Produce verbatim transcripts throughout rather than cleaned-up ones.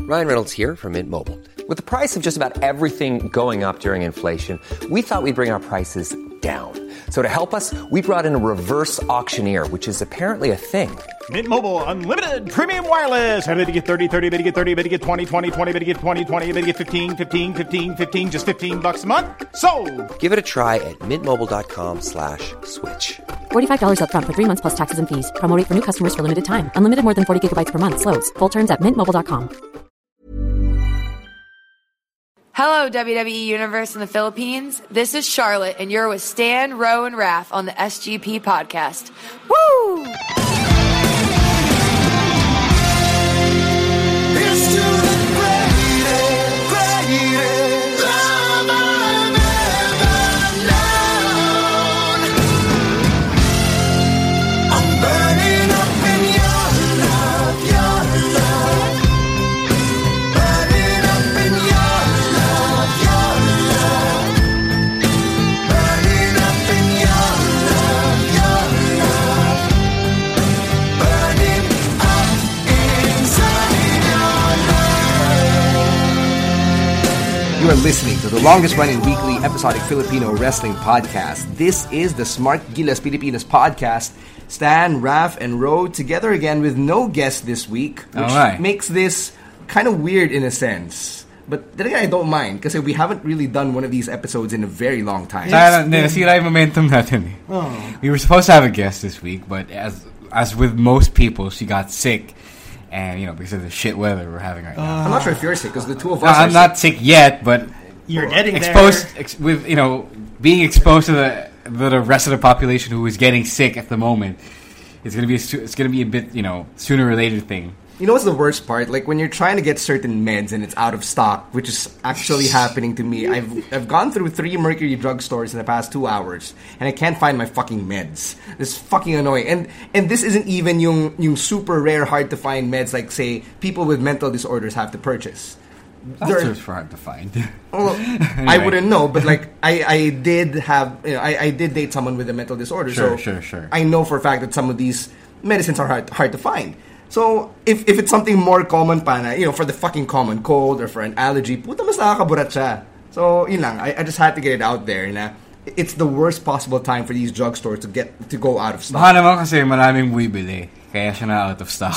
Ryan Reynolds here from Mint Mobile. With the price of just about everything going up during inflation, we thought we'd bring our prices down. So to help us, we brought in a reverse auctioneer, which is apparently a thing. Mint Mobile Unlimited Premium Wireless. How to get thirty, thirty, how to get thirty, how to get twenty, twenty, twenty, how to get twenty, twenty, how to get fifteen, fifteen, fifteen, fifteen, just fifteen bucks a month? Sold! Give it a try at mintmobile.com slash switch. forty-five dollars up front for three months plus taxes and fees. Promo rate for new customers for limited time. Unlimited more than forty gigabytes per month. Slows full terms at mint mobile dot com. Hello, W W E Universe in the Philippines. This is Charlotte, and you're with Stan, Ro, and Raph on the S G P podcast. Woo! Here's to the greatest, greatest love I've ever known. I'm burning up in your love, your love. Burning up in your love, your love. Burning up in your love, your love. Burning up inside your love. You are listening to the longest-running weekly episodic Filipino wrestling podcast. This is the Smart Gilas Pilipinas podcast. Stan, Raph, and Ro together again with no guest this week, which Alright. makes this kind of weird in a sense. But then again, I don't mind because we haven't really done one of these episodes in a very long time. Kaya na, nasira yung momentum natin eh. Oh. We were supposed to have a guest this week, but as as with most people, she got sick. And, you know, because of the shit weather we're having right now. I'm not sure if you're sick because the two of No, us I'm are not sick yet, but You're getting exposed there. ex- with, you know, being exposed to the the rest of the population who is getting sick at the moment. It's gonna be a, su- it's gonna be a bit, you know, sooner or later thing. You know what's the worst part? Like when you're trying to get certain meds and it's out of stock, which is actually happening to me. I've I've gone through three Mercury drugstores in the past two hours and I can't find my fucking meds. This is fucking annoying. And and this isn't even yung yung super rare, hard to find meds like say people with mental disorders have to purchase. That's There- just hard to find. Well, I wouldn't know, but like I, I did have you know, I, I did date someone with a mental disorder, Sure, so sure, sure. I know for a fact that some of these medicines are hard hard to find. So if if it's something more common pa na, you know, for the fucking common cold or for an allergy, puta mas nakakaburat siya. So yun lang, I, I just had to get it out there na it's the worst possible time for these drugstores to get to go out of stock. Baka naman kasi maraming bumibili, kaya siya na out of stock.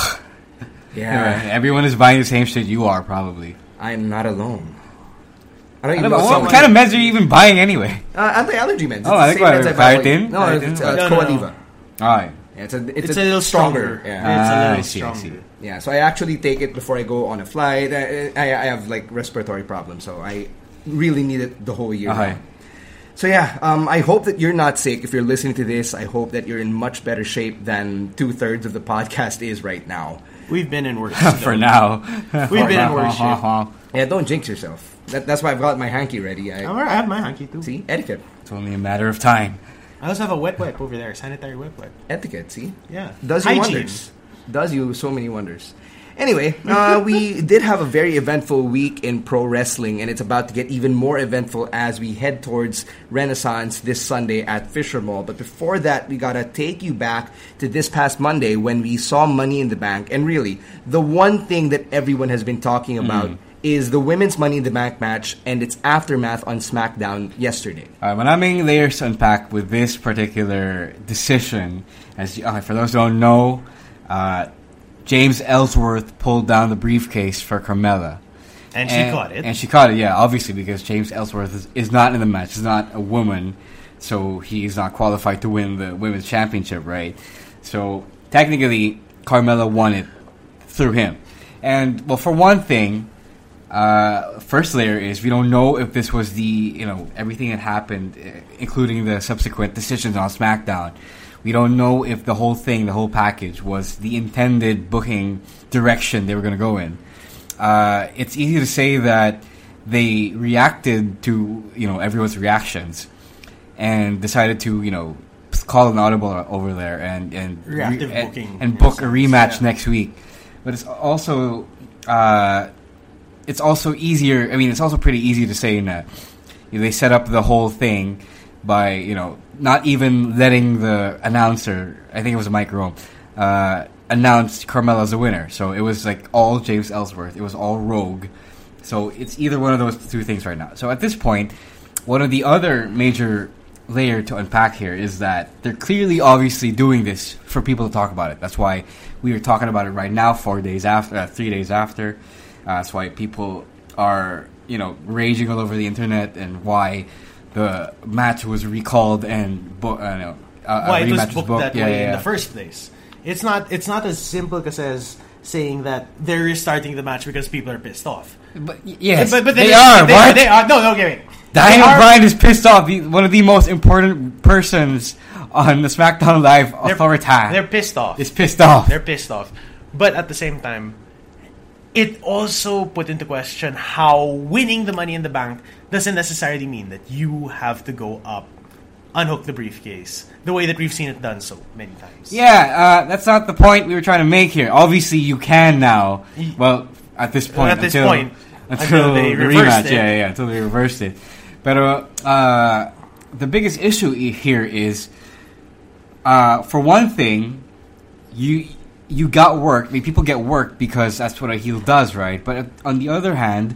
Yeah. Diba? Everyone is buying the same shit you are, probably. I'm not alone. I don't Ano even ba, know what kind of meds are you even buying anyway? uh, anti-allergy meds. Oh, It's I the think same what, meds I buy. Claritin? No, Claritin? it's uh, No, no, Coadiva. Alright. Yeah, it's a it's, It's a, a little stronger. Yeah. It's a Ah, little I see, I stronger. see. Yeah, so I actually take it before I go on a flight. I, I, I have like respiratory problems, so I really need it the whole year. Okay. now. So yeah, um, I hope that you're not sick. If you're listening to this, I hope that you're in much better shape than two thirds of the podcast is right now. We've been in worse. For now. We've been in worse shape. Yeah, don't jinx yourself. That, that's why I've got my hanky ready. I, Oh, I have my hanky too. see, etiquette, It's only a matter of time. I also have a wet wipe over there, sanitary wet wipe. etiquette. See, Yeah. does you Hygiene. wonders. Does you so many wonders. Anyway, uh, we did have a very eventful week in pro wrestling, and it's about to get even more eventful as we head towards Renaissance this Sunday at Fisher Mall. But before that, we gotta take you back to this past Monday when we saw Money in the Bank. And really, the one thing that everyone has been talking about is the women's Money in the Bank match and its aftermath on SmackDown yesterday. Uh, maraming layers to unpack with this particular decision. As you, okay, for those who don't know, uh, James Ellsworth pulled down the briefcase for Carmella. And she caught it. And she caught it, yeah, obviously, because James Ellsworth is, is not in the match. He's not a woman, so he's not qualified to win the women's championship, right? So, technically, Carmella won it through him. And, well, for one thing, uh, first layer is we don't know if this was the, you know, everything that happened, uh, including the subsequent decisions on SmackDown. We don't know if the whole thing, the whole package, was the intended booking direction they were going to go in. Uh, it's easy to say that they reacted to, you know, everyone's reactions and decided to, you know, call an audible over there and and Reactive and- booking, and in book a a sense, rematch yeah. next week. But it's also uh, it's also easier. I mean, it's also pretty easy to say that you know, they set up the whole thing by, you know, not even letting the announcer, I think it was Mike Rome, uh, announced Carmella as the winner. So it was like all James Ellsworth. It was all Rogue. So it's either one of those two things right now. So at this point, one of the other major layer to unpack here is that they're clearly obviously doing this for people to talk about it. That's why we are talking about it right now, four days after, uh, three days after. Uh, that's why people are, you know, raging all over the internet, and why the match was recalled and bo- uh, no, uh, why a it was rematch booked booked. that Yeah, way yeah, in yeah. the first place. It's not. It's not as simple as saying that they're restarting the match because people are pissed off. But y- yes, but, but they, they are. They, what? they are. No, no, okay, wait. Daniel They are- Bryan is pissed off. He, one of the most important persons on the SmackDown Live They're, authority they're pissed off. is pissed off. They're pissed off. But at the same time, it also put into question how winning the Money in the Bank doesn't necessarily mean that you have to go up, unhook the briefcase, the way that we've seen it done so many times. Yeah, uh, that's not the point we were trying to make here. Obviously, you can now. Well, at this point, At this until, point, until, until they the reversed rematch, it. yeah, yeah, yeah, until they reversed it. But uh, the biggest issue i- here is, uh, for one thing, you you got work. I mean, people get work because that's what a heel does, right? But on the other hand,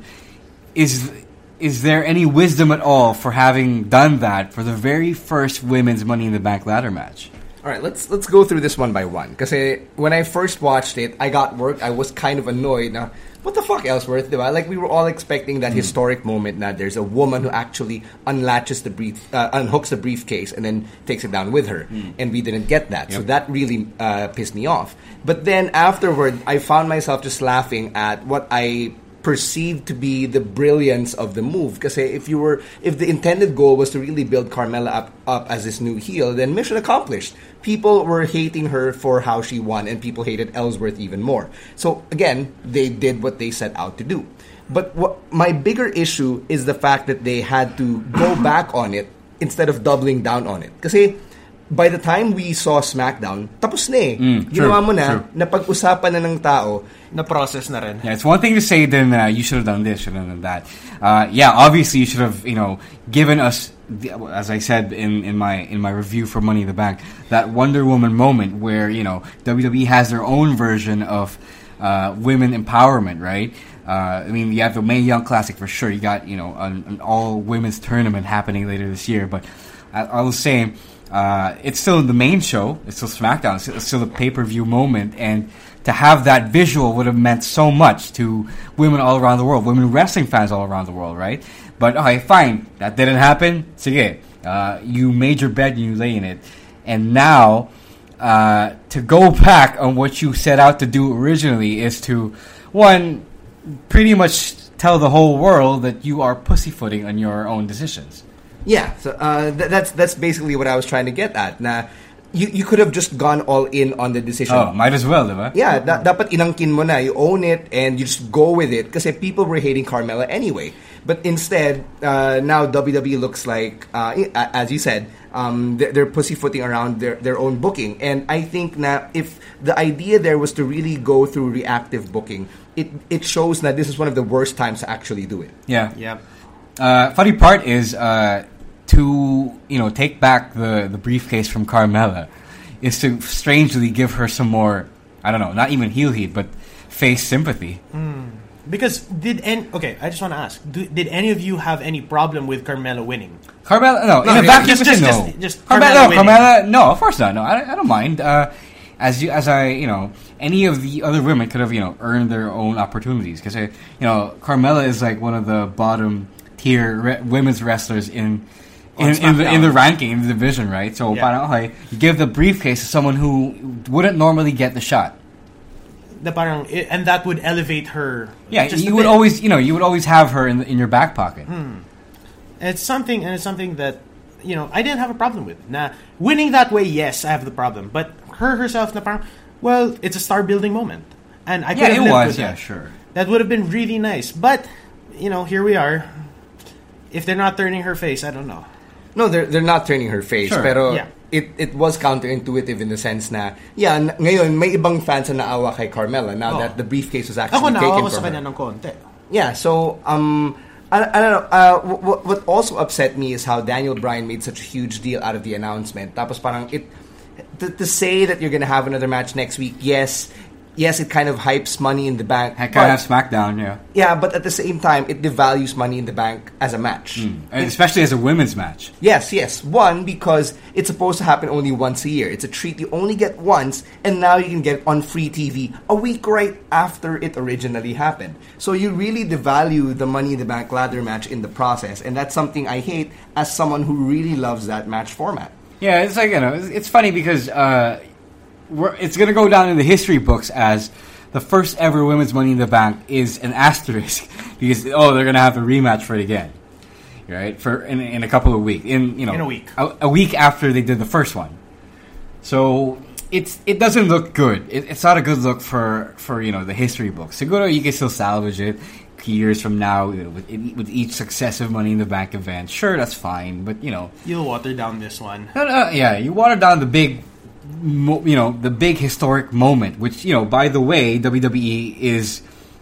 is is there any wisdom at all for having done that for the very first women's Money in the Bank ladder match? All right, let's let's go through this one by one. Because when I first watched it, I got work. I was kind of annoyed. Now, what the fuck, Ellsworth? Diba? Like, we were all expecting that historic moment that there's a woman who actually unlatches the brief, uh, unhooks the briefcase and then takes it down with her. And we didn't get that. So that really uh, pissed me off. But then afterward, I found myself just laughing at what I perceived to be the brilliance of the move. Because if you were, if the intended goal was to really build Carmella up, up as this new heel, then mission accomplished. People were hating her for how she won, and people hated Ellsworth even more. So again, they did what they set out to do. But what my bigger issue is the fact that they had to go back on it instead of doubling down on it. Kasi by the time we saw SmackDown, tapos na eh. Mm, Ginawa true, mo na, true. napag-usapan na ng tao. Na-process na rin. Yeah, it's one thing to say, then uh, you should have done this, should have done that. Uh, yeah, obviously you should have, you know, given us, the, as I said in, in my in my review for Money in the Bank, that Wonder Woman moment where, you know, W W E has their own version of uh, women empowerment, right? Uh, I mean, you have the Mae Young Classic for sure. You got, you know, an, an all women's tournament happening later this year. But I, I was saying, uh, it's still the main show. It's still SmackDown. It's still, it's still a pay per view moment, and to have that visual would have meant so much to women all around the world, women wrestling fans all around the world, right? But okay, fine, that didn't happen. Sige, uh, you made your bet and you lay in it, and now uh, to go back on what you set out to do originally is to, one, pretty much tell the whole world that you are pussyfooting on your own decisions. Yeah, so uh, th- that's that's basically what I was trying to get at. Na you you could have just gone all in on the decision. Oh, might as well, diba? Yeah, da- dapat inangkin mo na. You own it and you just go with it. Kasi people were hating Carmella anyway. But instead, uh, now W W E looks like, uh, as you said, um, they're, they're pussyfooting around their, their own booking. And I think na if the idea there was to really go through reactive booking, it it shows that this is one of the worst times to actually do it. Yeah. Yep. Uh, funny part is uh, to you know take back the, the briefcase from Carmella is to strangely give her some more, I don't know, not even heel heat, but face sympathy. Because did any okay? I just want to ask: do, did any of you have any problem with Carmella winning? Carmella, no, No, in a yeah, vacuum, just- just- no. just- just Carmella, Carmella no, winning. Carmella, no, of course not. No, I, I don't mind. Uh, as you, as I, you know, any of the other women could have, you know, earned their own opportunities because, you know, Carmella is like one of the bottom tier re- women's wrestlers in. On In, in, the, in the SmackDown. ranking, in the division, right? So, Yeah. parang, okay, you give the briefcase to someone who wouldn't normally get the shot. The parang, and that would elevate her. Yeah, just a you would bit. always, you know, you would always have her in, the, in your back pocket. And it's something, and it's something that you know I didn't have a problem with. Now, winning that way, yes, I have the problem. But her herself, na parang, well, it's a star building moment, and I could Yeah, have it lived was. with Yeah, that. sure. That would have been really nice. But you know, here we are. If they're not turning her face, I don't know. No, they're they're not turning her face, Sure. pero Yeah. it it was counterintuitive in the sense na yeah, n- ngayon may ibang fans na naawa kay Carmella now Oh. that the briefcase was Ako actually na taken ako sa from kanya her. ng konti. Yeah, so um I, I don't know. Uh, what, what also upset me is how Daniel Bryan made such a huge deal out of the announcement. Tapos parang it to, to say that you're gonna have another match next week, yes, yes, it kind of hypes Money in the Bank. I kind of have SmackDown, yeah. Yeah, but at the same time, it devalues Money in the Bank as a match. Mm. And especially as a women's match. Yes, yes. One, because it's supposed to happen only once a year. It's a treat you only get once, and now you can get it on free T V a week right after it originally happened. So you really devalue the Money in the Bank ladder match in the process, and that's something I hate as someone who really loves that match format. Yeah, it's like, you know, it's, it's funny because uh, we're, it's going to go down in the history books as the first ever women's Money in the Bank is an asterisk because, oh, they're going to have a rematch for it again. Right? For in, in a couple of weeks. In, you know, in a week. A, a week after they did the first one. So it's it doesn't look good. It, it's not a good look for, for, you know, the history books. Seguro you can still salvage it years from now, you know, with, with each successive Money in the Bank event. Sure, that's fine, but, you know... You'll water down this one. No, no, yeah, you water down the big, mo- you know, the big historic moment, which, you know, by the way, W W E is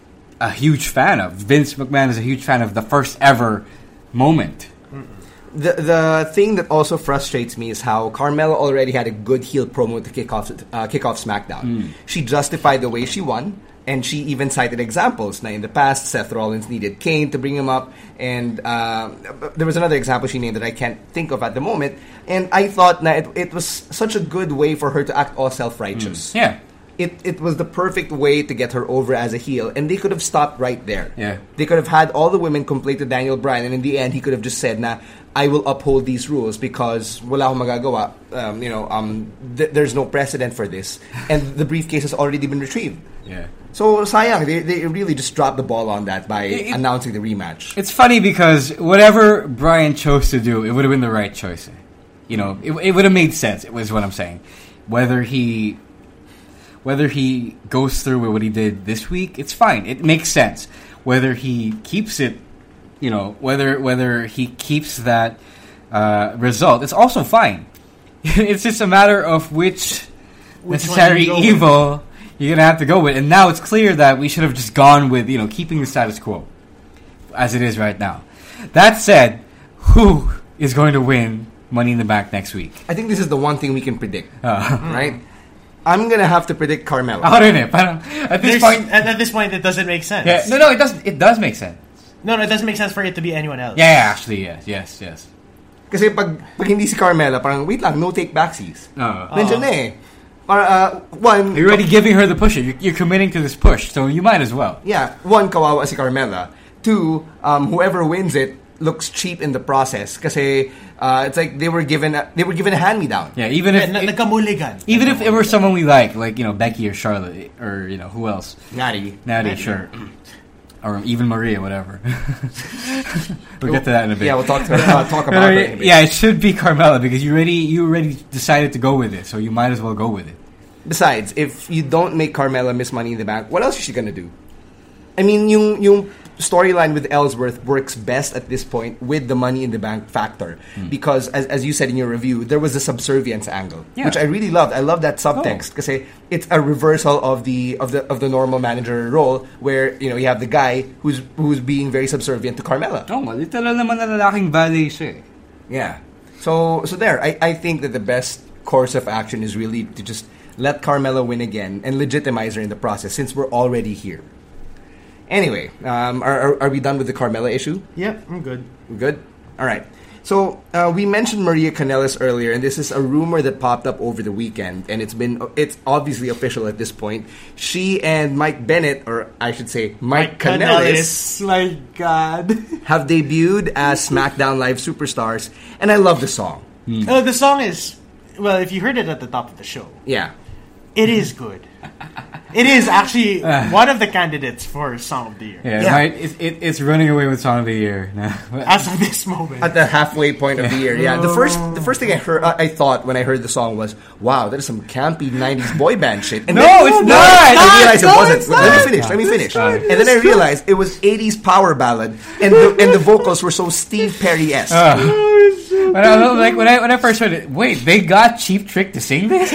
a huge fan of. Vince McMahon is a huge fan of the first ever moment. The the thing that also frustrates me is how Carmella already had a good heel promo to kick off, uh, kick off SmackDown. Mm. She justified the way she won, and she even cited examples. Now, in the past, Seth Rollins needed Kane to bring him up, and uh, there was another example she named that I can't think of at the moment. And I thought na it, it was such a good way for her to act all self-righteous. Mm. Yeah. It it was the perfect way to get her over as a heel, and they could have stopped right there. Yeah. They could have had all the women complain to Daniel Bryan, and in the end, he could have just said, "Nah, I will uphold these rules because wala akong magagawa. Um, you know, um, th- there's no precedent for this, and the briefcase has already been retrieved." Yeah. So sayang, they they really just dropped the ball on that by It- it- announcing the rematch. It's funny because whatever Brian chose to do, it would have been the right choice. You know, it, it would have made sense. It was what I'm saying. Whether he, whether he goes through with what he did this week, it's fine. It makes sense. Whether he keeps it, you know, whether whether he keeps that uh, result, it's also fine. It's just a matter of which, Which necessary one you go with. evil you're gonna have to go with. And now it's clear that we should have just gone with, you know, keeping the status quo as it is right now. That said, who is going to win Money in the Bank next week? I think this is the one thing we can predict, Uh, right? I'm gonna have to predict Carmella. Ako rin eh. Parang, at this There's- point, at, at this point, it doesn't make sense. yeah, no, no, it doesn't. It does make sense. no, no, it doesn't make sense for it to be anyone else. Yeah, yeah, actually, yes, yes, yes. Kasi pag, pag hindi si Carmella, parang wait lang, no take backsies. Uh, Nandiyan na eh. Para, uh, one, You're already giving her the push. You're, you're committing to this push, so you might as well. yeah, one, kawawa si Carmella. Two, um, whoever wins it looks cheap in the process. Kasi uh, it's like they were given a, they were given a hand-me-down. Yeah, even Yeah, if na- it- nagkamuligan. even if it were someone we like, like, you know, Becky or Charlotte, or, you know, who else? Natty. Natty, sure. Or even Maria, whatever. We'll get to that in a bit. Yeah, we'll talk, to, uh, talk But, about uh, her in a bit. yeah, it should be Carmella because you already you already decided to go with it, so you might as well go with it. Besides, if you don't make Carmella miss Money in the Bank, what else is she gonna do? I mean, yung yung storyline with Ellsworth works best at this point with the Money in the Bank factor Hmm. because, as as you said in your review, there was a subservience angle, Yeah. which I really loved. I love that subtext because it's a reversal of the of the of the normal manager role where you know you have the guy who's who's being very subservient to Carmella. Oh, literal naman na lalaking valet siya eh. Yeah. So so there, I, I think that the best course of action is really to just let Carmella win again and legitimize her in the process since we're already here. Anyway, um, are, are are we done with the Carmella issue? Yep, I'm good. We're good? All right. So uh, we mentioned Maria Kanellis earlier, and this is a rumor that popped up over the weekend, and it's been it's obviously official at this point. She and Mike Bennett, or I should say Mike, Kanellis, My God. have debuted as SmackDown Live superstars, and I love the song. Uh, the song is, well, if you heard it at the top of the show, Yeah. it is good. It is actually one of the candidates for Song of the Year. Yeah, Yeah. Right, it, it, it's running away with Song of the Year now. As of this moment. At the halfway point of the year, yeah. The first, the first thing I heard, I I thought when I heard the song was, "Wow, that is some campy nineties boy band shit." And No, then, it's then not! I It's realized not! it wasn't. It's Let me not! finish. Let me finish. not. And then I realized it was eighties power ballad, and the, and the vocals were so Steve Perry esque. When I, like when I when I first heard it, wait, they got Cheap Trick to sing this?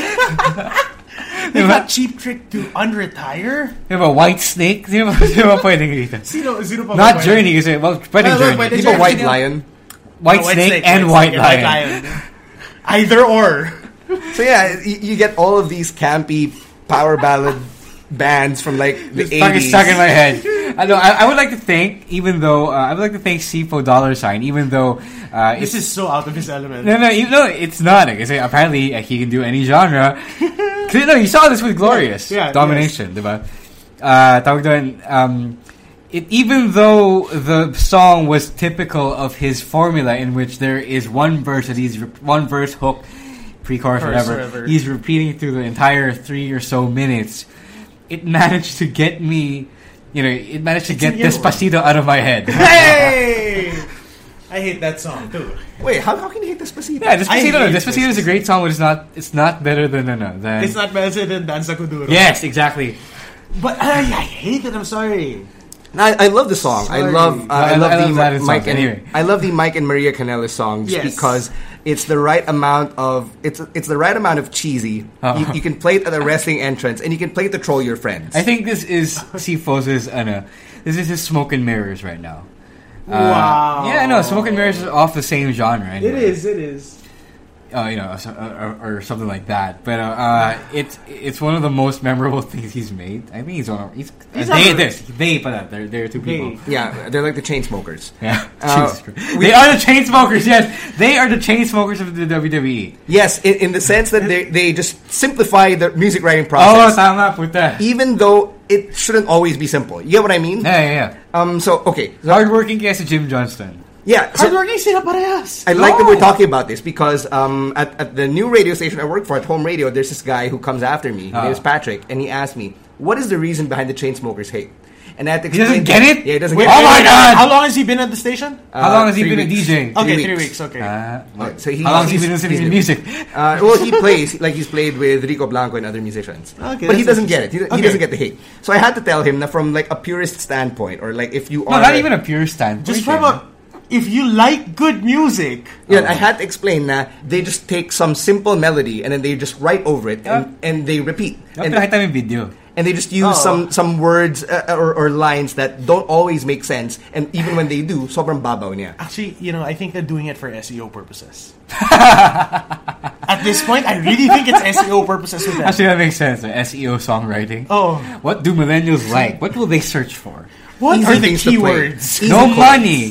They got Cheap Trick to unretire? They have a White Snake. Di ba, di ba pwedeng dito? Sino, sino pa Not ba- Journey, kasi well, pwedeng Well, well, Journey. pwede People Journey. White Lion. White, No, Snake and White, Lion. Either or. So yeah, you, you get all of these campy power ballad bands from like the It's fucking eighties. stuck in my head. I know. I, I would like to thank, even though uh, I would like to thank C F O Dollar Sign, even though uh, This it's is so out of his element. no, no, you know, it's not. Because apparently uh, he can do any genre. 'Cause, no, you saw this with Glorious Yeah, yeah, Domination, diba? Uh, tawag doon, um, it even though the song was typical of his formula, in which there is one verse that he's re- one verse hook, pre-chorus, Chorus, whatever, whatever. he's repeating through the entire three or so minutes. It managed to get me, you know, it managed to It's get in your Despacito out of my head. Hey! I hate that song too. Wait, how, how can you hate Despacito? Yeah, Despacito. I hate Despacito is a great song, but it's not. It's not better than no, no. Than, It's not better than Danza Kuduro. Yes, exactly. But I, I hate it. I'm sorry. No, I, I love the song. I Sorry. love. Uh, I, I- love I the love Latin Mike songs, and anyway. I love the Mike and Maria Canela songs Yes. because it's the right amount of it's it's the right amount of cheesy. Uh-huh. You, you can play it at a wrestling entrance, and you can play it to troll your friends. I think this is C F O's. Ano, this is his Smoke and Mirrors right now. Uh, Wow. Yeah, no, Smoke and Mirrors is off the same genre. Anyway. It is. It is. Uh, you know, so- or, or something like that. But uh, uh, it's it's one of the most memorable things he's made. I think he's one of he's, He's uh, they on- this they but they're they're two people. They. yeah, they're like the chain smokers. Yeah, Uh, Jesus Christ. They are the chain smokers. Yes, they are the chain smokers of the W W E. Yes, in, in the sense that they they just simplify the music writing Oh, process, tama puta. even though it shouldn't always be simple. You get what I mean? Yeah, yeah, yeah. Um. So okay. So, Hardworking kaya si Jim Johnston. yeah. So, Hardworking sila parehas. I like that No. we're talking about this because um, at, at the new radio station I work for, at Home Radio, there's this guy who comes after me. His Ah. name is Patrick, and he asked me, "What is the reason behind the Chainsmokers hate?" And I had to He explain. doesn't get it? Yeah, he doesn't Wait, get Oh it. my God! How long has he been at the station? Uh, How long has he three been weeks. a D J? Okay, three three weeks. weeks. Okay. Uh, Right, so he, how long has he he's- been listening he's to new. music? Uh, well, he plays like he's played with Rico Blanco and other musicians, Okay, but he that's doesn't get it. He, he Okay. doesn't get the hate. So I had to tell him that from like a purist standpoint, or like if you No, are not even a pure stand. Just from a, if you like good music, Yeah, I had to explain that they just take some simple melody and then they just write over it and, and they repeat. And, Nakita mo yung video. and they just use Oh. some some words uh, or, or lines that don't always make sense, and even when they do, sobrang babaw niya. actually, you know, I think they're doing it for S E O purposes. At this point, I really think it's S E O purposes with them. Actually, that makes sense. uh, S E O songwriting. Oh. What do millennials like? What will they search for? What Easy are the things to play. keywords? Easy No things. money.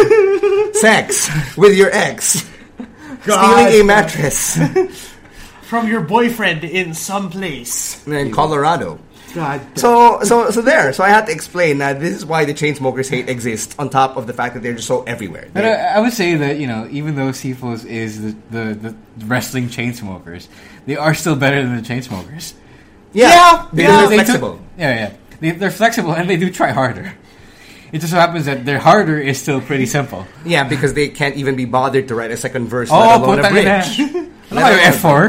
Sex with your ex, God. stealing a mattress From your boyfriend in some place. in Colorado. God. So, so, so there. So I had to explain that this is why the Chainsmokers hate exists. On top of the fact that they're just so everywhere. But They're- I, I would say that, you know, even though C F O's is the, the, the wrestling chain smokers, they are still better than the chain smokers. yeah, yeah, because yeah. they're They flexible. took- yeah, yeah. They, they're flexible and they do try harder. It just so happens that their harder is still pretty simple. Yeah, because they can't even be bothered to write a second verse, Oh, let alone a putang ina. bridge. Ano ba yung F four?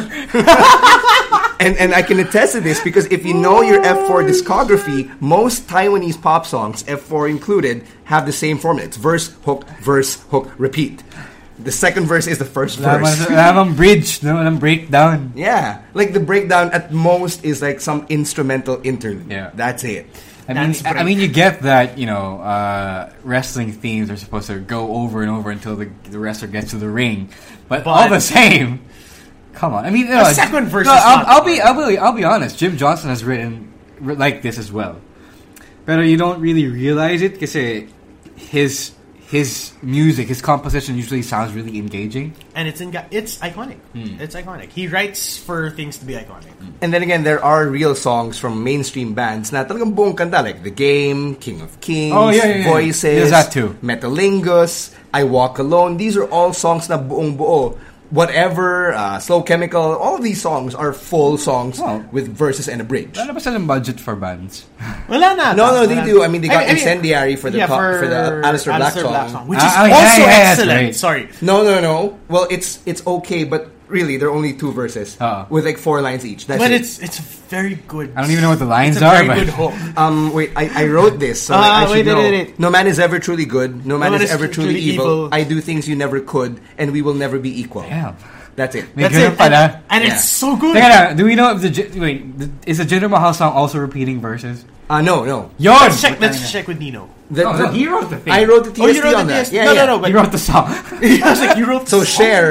And and I can attest to this because if you know your F four discography, most Taiwanese pop songs, F four included, have the same formula. It's verse, hook, verse, hook, repeat. The second verse is the first Wala verse. namang bridge, no? Walang breakdown. Yeah, like the breakdown at most is like some instrumental interlude. Yeah. That's it. I mean, Dance I I mean, you get that, you know, uh, wrestling themes are supposed to go over and over until the, the wrestler gets to the ring, but, all But- the same, come on. I mean, you know, second verse no, is I'll, not I'll be, hard. I'll be, I'll be honest. Jim Johnston has written ri- like this as well, but you don't really realize it because his his music, his composition usually sounds really engaging. And it's in, it's iconic. Hmm. It's iconic. He writes for things to be iconic. And then again, there are real songs from mainstream bands na talagang buong kanta, like The Game, King of Kings, Oh, yeah, yeah, yeah. Voices, There's that too. Metalingus, I Walk Alone. These are all songs na buong buo. Whatever, uh, Slow Chemical, all of these songs are full songs Wow. with verses and a bridge. Wala ba silang budget for bands? Wala na. No, no, they Wala. do. I mean, they got I mean, Incendiary for the yeah, co- for the Alistair Black song. which Ah, is oh, yeah, also yeah, yeah, that's excellent. great. Sorry. No, no, no. Well, it's it's okay, but really, there are only two verses Uh-uh. with like four lines each. That's But it. it's it's very good. I don't even know what the lines it's a are, very but- good hook. Um, wait, I, I wrote this, so Ah, I should wait, wait, know. wait, wait. No man is ever truly good. No man, is, ever truly, truly evil. evil. I do things you never could, and we will never be equal. Damn. That's it. May That's ganun it. pala. And, and Yeah. it's so good. Teka lang, do we know if the Ji- wait the, is the Jinder Mahal song also repeating verses? Uh, no, no. Yon! Let's check. Let's check with Nino. The, No, the- no, he wrote the thing. I wrote the T S Oh, D you wrote on the that. T S D? Yeah, no, yeah. no, no. But He wrote the song. I was like, you wrote. So the song? Cher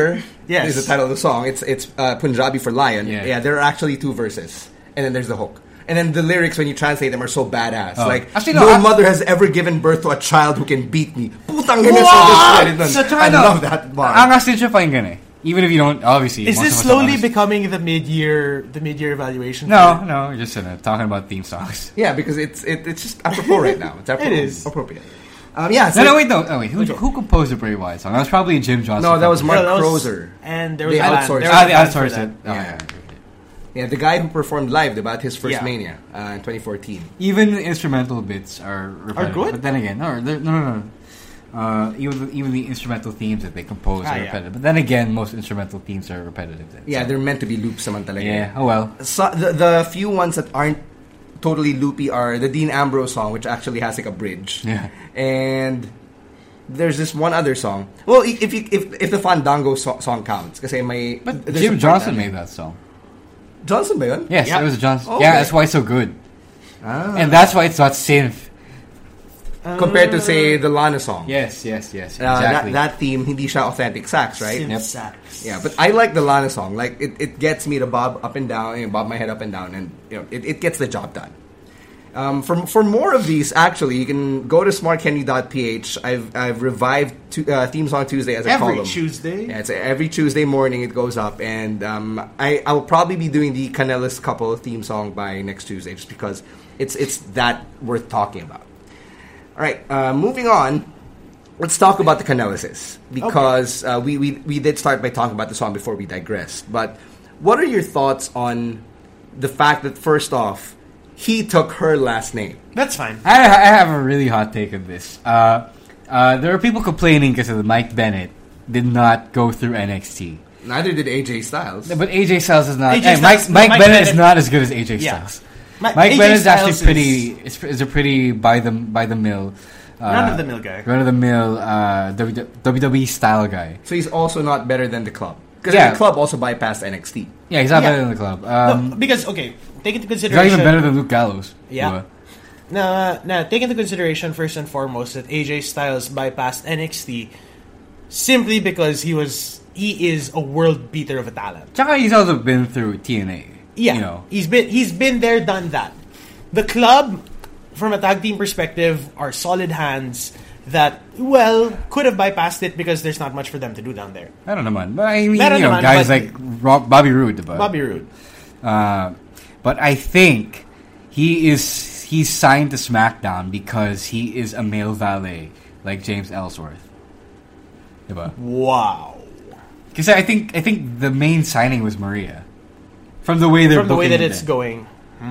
Yes. is the title of the song. It's it's uh, Punjabi for lion. Yeah. yeah, there are actually two verses, and then there's the hook. And then the lyrics, when you translate them, are so badass. Oh. Like, Actually, no, no, I- mother has ever given birth to a child who can beat me. Putang ina, so What? good. So, I ano, love that bar. Angas din siya pakinggan eh. Even if you don't, obviously. Is most this of us slowly don't becoming the mid-year the mid-year evaluation? No, for- no, we're just uh, talking about theme songs. Yeah, because it's it, it's just apropos right now. It's apropos, It is. appropriate. Um, yeah. No, So no, wait, no, oh, wait. Who, who composed the Bray Wyatt song? That was probably Jim Johnson. No, that was No, Mark that was- Crozer. And there was They a band- outsourced there it. was Ah, a they band for outsourced it. that. Oh, Yeah. yeah. Yeah, the guy who performed live about his first Yeah. Mania uh, in twenty fourteen. Even the instrumental bits are repetitive. good? But then again, no, they're- no, no, no. Uh, even the, even the instrumental themes that they compose Ah, are yeah. repetitive. But then again, most instrumental themes are repetitive. Then, Yeah, so- they're meant to be loops naman talaga. yeah. Oh well. So, the, the few ones that aren't totally loopy are the Dean Ambrose song, which actually has like a bridge. Yeah. And there's this one other song. Well, i- if you, if if the Fandango so- song counts, kasi may But there's a Jim part Johnson na- made that song. Johnson ba yun? Yes, Yeah. it was Johnson. Oh, Yeah, okay. that's why it's so good. Ah. And that's why it's not synth. Compared to say the Lana song. Yes, yes, yes. Uh, Exactly. that, that theme, hindi siya authentic sax, right? Synth Yep. sax. Yeah, but I like the Lana song. Like it, it gets me to bob up and down, you know, bob my head up and down, and you know, it, it gets the job done. Um, for for more of these, actually, you can go to smart henry dot p h. I've I've revived tu- uh, Theme Song Tuesday as a Every column. Tuesday? Yeah, it's every Tuesday morning it goes up, and um, I I'll probably be doing the Canellas couple theme song by next Tuesday, just because it's it's that worth talking about. All right, uh, moving on. Let's talk about the Canellases, because uh, we, we we did start by talking about the song before we digressed. But what are your thoughts on the fact that, first off, he took her last name? That's fine. I, I have a really hot take on this. Uh, uh, there are people complaining because Mike Bennett did not go through N X T. Neither did A J Styles. But A J Styles is not. A J hey, Mike, Styles- Mike, Mike Bennett, Bennett- is not as good as A J Yeah. Styles. Ma- Mike A J Bennett is Styles actually pretty. Is, is a pretty by the by the mill. Uh, Run-of-the-mill guy. Run of the mill uh, W W E style guy. So he's also not better than the club. Because Yeah. the club also bypassed N X T. Yeah, he's not Yeah. better than the club. No, Um, because, okay, take into he's not consideration... even better than Luke Gallows. Yeah. Nah, nah, take into consideration, first and foremost, that A J Styles bypassed N X T simply because he was... He is a world beater of a talent. Tsaka he's also been through T N A. Yeah, You know. he's been he's been there, done that. The club, from a tag team perspective, are solid hands that, well, could have bypassed it because there's not much for them to do down there. I don't know, man. But I mean, Meron you know, naman, guys but- like Rob, Bobby Roode, diba? Bobby Roode. Uh, but I think he is he's signed to SmackDown because he is a male valet like James Ellsworth. Diba? Wow. Because I think I think the main signing was Maria. From the way they're From the way booking that it it's then. going.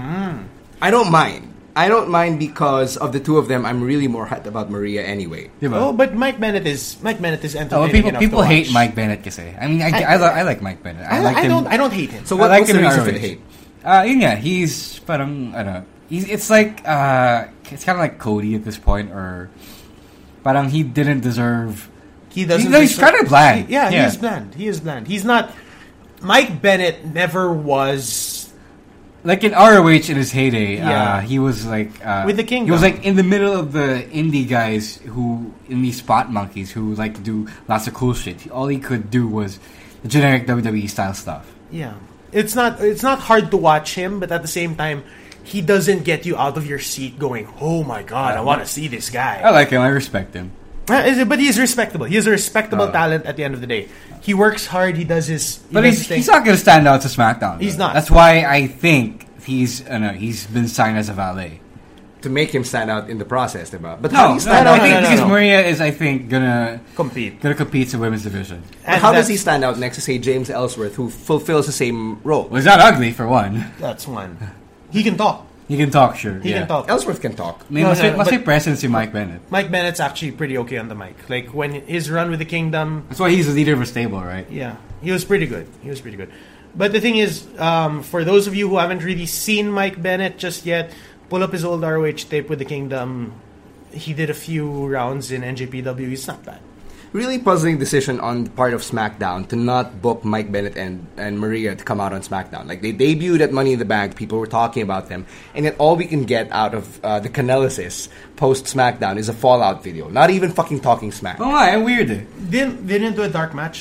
I don't mind. I don't mind because of the two of them. I'm really more hyped about Maria anyway. Diba? Oh, but Mike Bennett is Mike Bennett is Oh, entertaining people enough people to hate watch. Mike Bennett kasi. I mean, I, I, I- li- I like Mike Bennett. I, I, like I him. don't I don't hate him. So I what, like what's him the in reason R O for the H. hate? Uh, yun nga, he's parang, ano, he's, it's like, uh, it's kind of like Cody at this point, or parang he didn't deserve... He doesn't. He's deserve- kinda bland. He- yeah, Yeah. he is bland. He is bland. He's not. Mike Bennett never was. Like in R O H in his heyday, Yeah. uh, he was like... Uh, With the He Kingdom. was like in the middle of the indie guys who, in these spot monkeys who like to do lots of cool shit. All he could do was the generic W W E style stuff. Yeah, it's not. It's not hard to watch him, but at the same time, he doesn't get you out of your seat going, "Oh my god, I want to see this guy." I like him, I respect him. Uh, is it- But he's respectable. He is a respectable Uh. talent at the end of the day. He works hard. He does his. He But does he's, his thing. he's not going to stand out to SmackDown. He's though. not. That's why I think he's uh, no, he's been signed as a valet. To make him stand out in the process, diba? But No, how do no, you stand no, out? I think no, no, because no. Maria is, I think, gonna compete. gonna compete in women's division. But And how does he that's- stand out next to, say, James Ellsworth, who fulfills the same role? Well, he's not ugly for one. That's one. He can talk. He can talk, sure. He yeah. can talk. Ellsworth can talk. I mean, No, must, no, be, must but- be presence in Mike Bennett. Mike Bennett's actually pretty okay on the mic. Like when his run with the Kingdom, That's why he's the leader of a stable, right? yeah, he was pretty good. He was pretty good. But the thing is, um, for those of you who haven't really seen Mike Bennett just yet, pull up his old R O H tape with the Kingdom. He did a few rounds in N J P W. It's not bad. Really puzzling decision on the part of SmackDown to not book Mike Bennett and, and Maria to come out on SmackDown. Like, they debuted at Money in the Bank, people were talking about them, and yet all we can get out of uh, the Canellises post-SmackDown is a Fallout video. Not even fucking talking smack. Oh, my, weird. eh. Didn't they didn't do a dark match?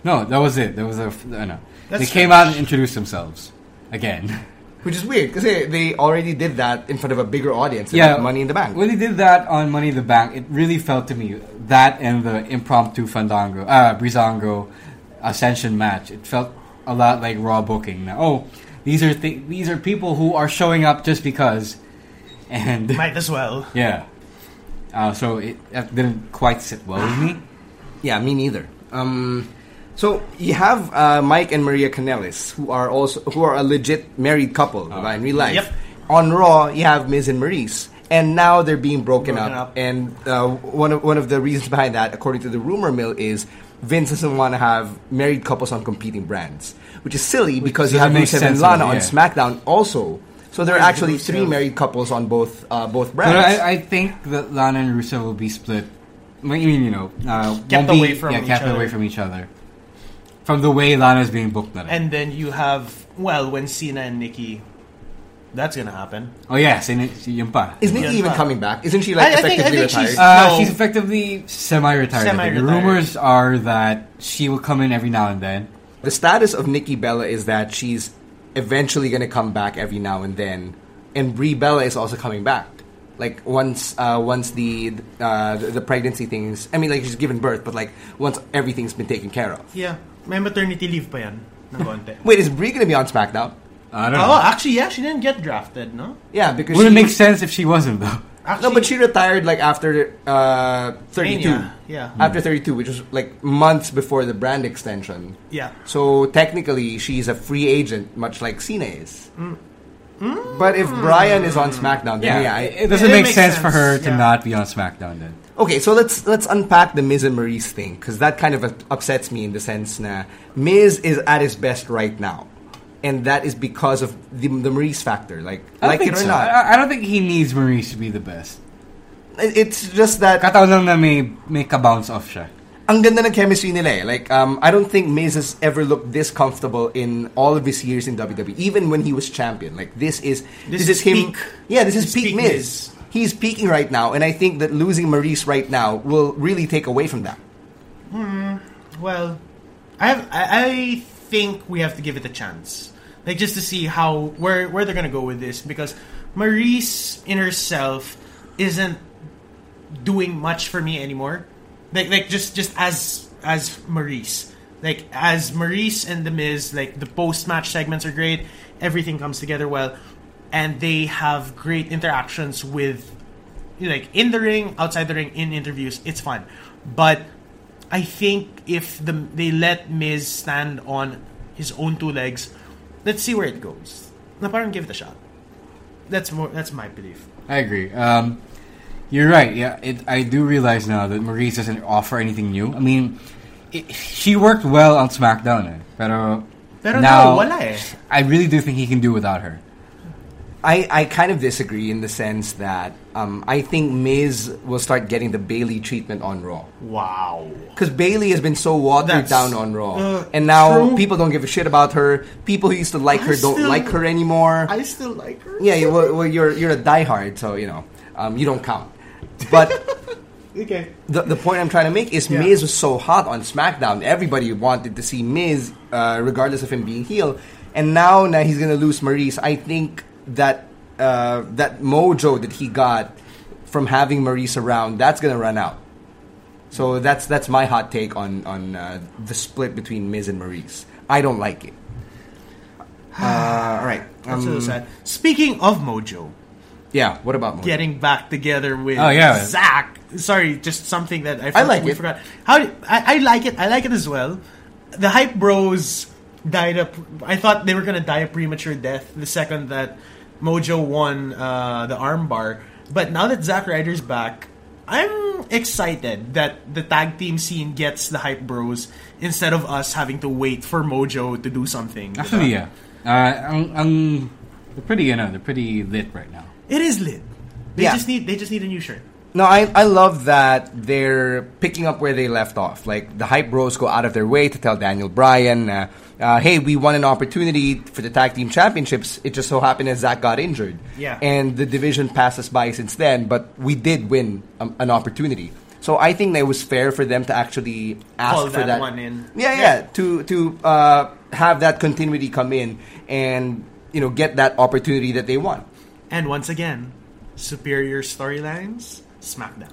No, that was it. There was a uh, no. That's They came strange. out and introduced themselves again. Which is weird because they, they already did that in front of a bigger audience. Yeah, Yeah, Money in the Bank. When they did that on Money in the Bank, it really felt to me that and the impromptu Fandango, uh, Brizongo Ascension match. It felt a lot like Raw booking. Now, oh, these are th- these are people who are showing up just because, and Might as well. yeah. Uh, so it that didn't quite sit well with me. Yeah, me neither. Um, so you have uh, Mike and Maria Kanellis, who are also who are a legit married couple uh, in real life. Yep. On Raw, you have Miz and Maurice, and now they're being broken, Broken up. up. And uh, one of one of the reasons behind that, according to the rumor mill, is Vince doesn't want to have married couples on competing brands, which is silly because you have doesn't make Rusev and sense Lana at all, on yeah. SmackDown also. So there are Where's actually Rusev? three married couples on both uh, both But brands. I, I think that Lana and Rusev will be split. I mean, you know, uh, Kept won't away be, from yeah, each kept other. away from each other. From the way Lana's being booked na rin. And then you have, well, when Cena and Nikki, that's gonna happen. Oh yes, and it, yun pa. is Nikki Yeah, even but- coming back? Isn't she like I- I think- I effectively think retired? she's- Uh, No. She's effectively semi-retired. I think. The Semi-retired. rumors are that she will come in every now and then. The status of Nikki Bella is that she's eventually going to come back every now and then, and Brie Bella is also coming back. Like once, uh, once the, uh, the the pregnancy things. I mean, like she's given birth, but like once everything's been taken care of. Yeah. May maternity leave pa yan. Ng konti. Wait, is Brie going to be on SmackDown? I don't Oh, know. actually, yeah, she didn't get drafted, no? Yeah, because Would it she, make sense if she wasn't though? Actually, no, but she retired like after uh, thirty-two. Mania, yeah. After thirty-two, which was like months before the brand extension. Yeah. So technically, she's a free agent, much like Cena is. Mm. But if Brian is on SmackDown, then yeah, I, it doesn't it make makes sense, for sense, her to yeah. not be on SmackDown then. okay, so let's let's unpack the Miz and Maurice thing because that kind of upsets me in the sense that Miz is at his best right now, and that is because of the the Maurice factor. Like I don't like think it or so. not, I, I don't think he needs Maurice to be the best. It- it's just that Kataon lang na may, may ka-bounce off siya. ang ganda ng chemistry nila eh. Like, um, I don't think Miz has ever looked this comfortable in all of his years in W W E, even when he was champion. Like, this is This is is him. peak. Yeah, this is This is peak, peak Miz. Miz. He's peaking right now, and I think that losing Maurice right now will really take away from that. Well, I have. I, I think we have to give it a chance, like just to see how where where they're gonna go with this, because Maurice in herself isn't doing much for me anymore. Like like just just as as Maurice, like as Maurice and the Miz, like the post match segments are great. Everything comes together well, and they have great interactions with, like in the ring, outside the ring, in interviews. It's fun, but I think if the they let Miz stand on his own two legs, let's see where it goes. Na parang give it a shot. That's more. That's my belief. I agree. Um, you're right. Yeah, it, I do realize now that Maurice doesn't offer anything new. I mean, it, she worked well on SmackDown, eh, pero Pero now now, wala eh. I really do think he can do without her. I, I kind of disagree in the sense that um, I think Miz will start getting the Bailey treatment on Raw. Wow. Because Bailey has been so watered That's- down on Raw. uh, and now true. people don't give a shit about her. People who used to like I her don't still- like her anymore. I still like her. yeah, you- well, well, you're, you're a diehard, so, you know, um, you don't count. But Okay. the, the point I'm trying to make is Yeah. Miz was so hot on SmackDown. Everybody wanted to see Miz, uh, regardless of him being heel. And now, now he's going to lose Maurice. I think that uh, that mojo that he got from having Maurice around, that's going to run out. So that's that's my hot take on on uh, the split between Miz and Maurice. I don't like it. Uh, all right. That's Um, so sad. Speaking of Mojo, yeah. What about Mojo? getting back together with Oh, yeah. Zach. Sorry, just something that I, I like we it. forgot. How did, I, I like it. I like it as well. The Hype Bros died up. I thought they were gonna die a premature death the second that Mojo won uh, the armbar. But now that Zack Ryder's back, I'm excited that the tag team scene gets the Hype Bros instead of us having to wait for Mojo to do something. Actually, yeah. Uh, ang, ang, they're pretty, you know, they're pretty lit right now. It is lit. They Yeah. just need they just need a new shirt. No, I, I love that they're picking up where they left off. Like, the Hype Bros go out of their way to tell Daniel Bryan, uh, uh, hey, we won an opportunity for the Tag Team Championships. It just so happened that Zach got injured. Yeah. And the division passed us by since then, but we did win um, an opportunity. So So I think that it was fair for them to actually ask Call for that that. one in. Yeah, yeah, to to uh, have that continuity come in and you know get that opportunity that they want. And once again, superior storylines, SmackDown.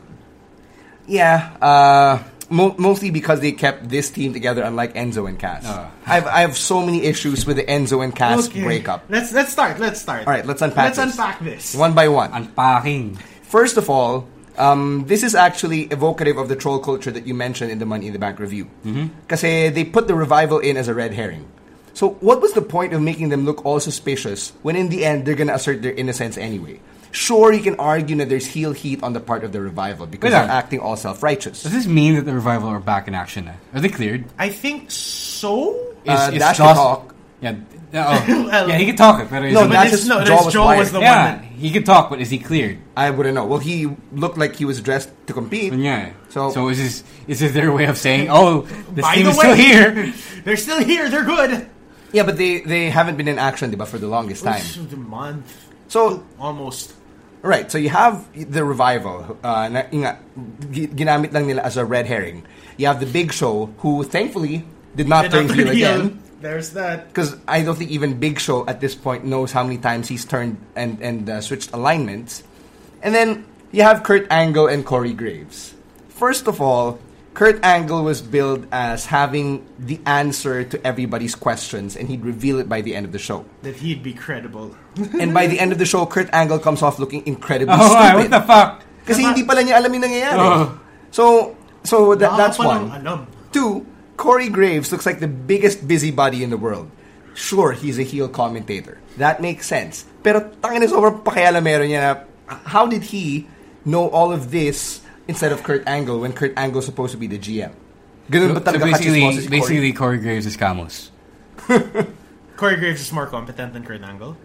Yeah, uh, mo- mostly because they kept this team together, unlike Enzo and Cass. Uh. I've I have so many issues with the Enzo and Cass Okay. breakup. Let's let's start. Let's start. All right, let's unpack Let's this. unpack this. One by one. Unpacking. First of all, um, this is actually evocative of the troll culture that you mentioned in the Money in the Bank review. Because they put the revival in as a red herring. So what was the point of making them look all suspicious when in the end they're going to assert their innocence anyway? Sure, you can argue that there's heel heat on the part of the revival because Wait, they're uh, acting all self-righteous. Does this mean that the revival are back in action now? Are they cleared? I think so. Uh, Is- is Dash Joss- can talk. Yeah, oh. yeah, he can talk. But No, is- Dash- This, no, jaw this was Joe wired. was the yeah, one that... he can talk, but is he cleared? I wouldn't know. Well, he looked like he was dressed to compete. Yeah. So- So, is this is this their way of saying, oh, this By team the is still way, here? They're still here. They're good. Yeah, but they, they haven't been in action, diba, for the longest time. A month. So, Almost. right, so you have the revival, uh, na, yun nga, gi- ginamit lang nila as a red herring. You have the Big Show, who thankfully did not Did turn not heel turn heel. again. There's that. Because I don't think even Big Show at this point knows how many times he's turned and, and uh, switched alignments. And then you have Kurt Angle and Corey Graves. First of all, Kurt Angle was billed as having the answer to everybody's questions, and he'd reveal it by the end of the show. That he'd be credible. And by the end of the show, Kurt Angle comes off looking incredibly Oh, why? stupid. What the fuck? Kasi hindi pala niya alam yung nangyayari. Oh. So, so that, that's Nakakapalang one. alam. Two, Corey Graves looks like the biggest busybody in the world. Sure, he's a heel commentator. That makes sense. Pero tangina sobrang pakialamero niya na how did he know all of this instead of Kurt Angle when Kurt Angle is supposed to be the G M? Ganun ba So talaga basically, kachismoso si Corey? basically Corey Graves is Camus. Corey Graves is more competent than Kurt Angle.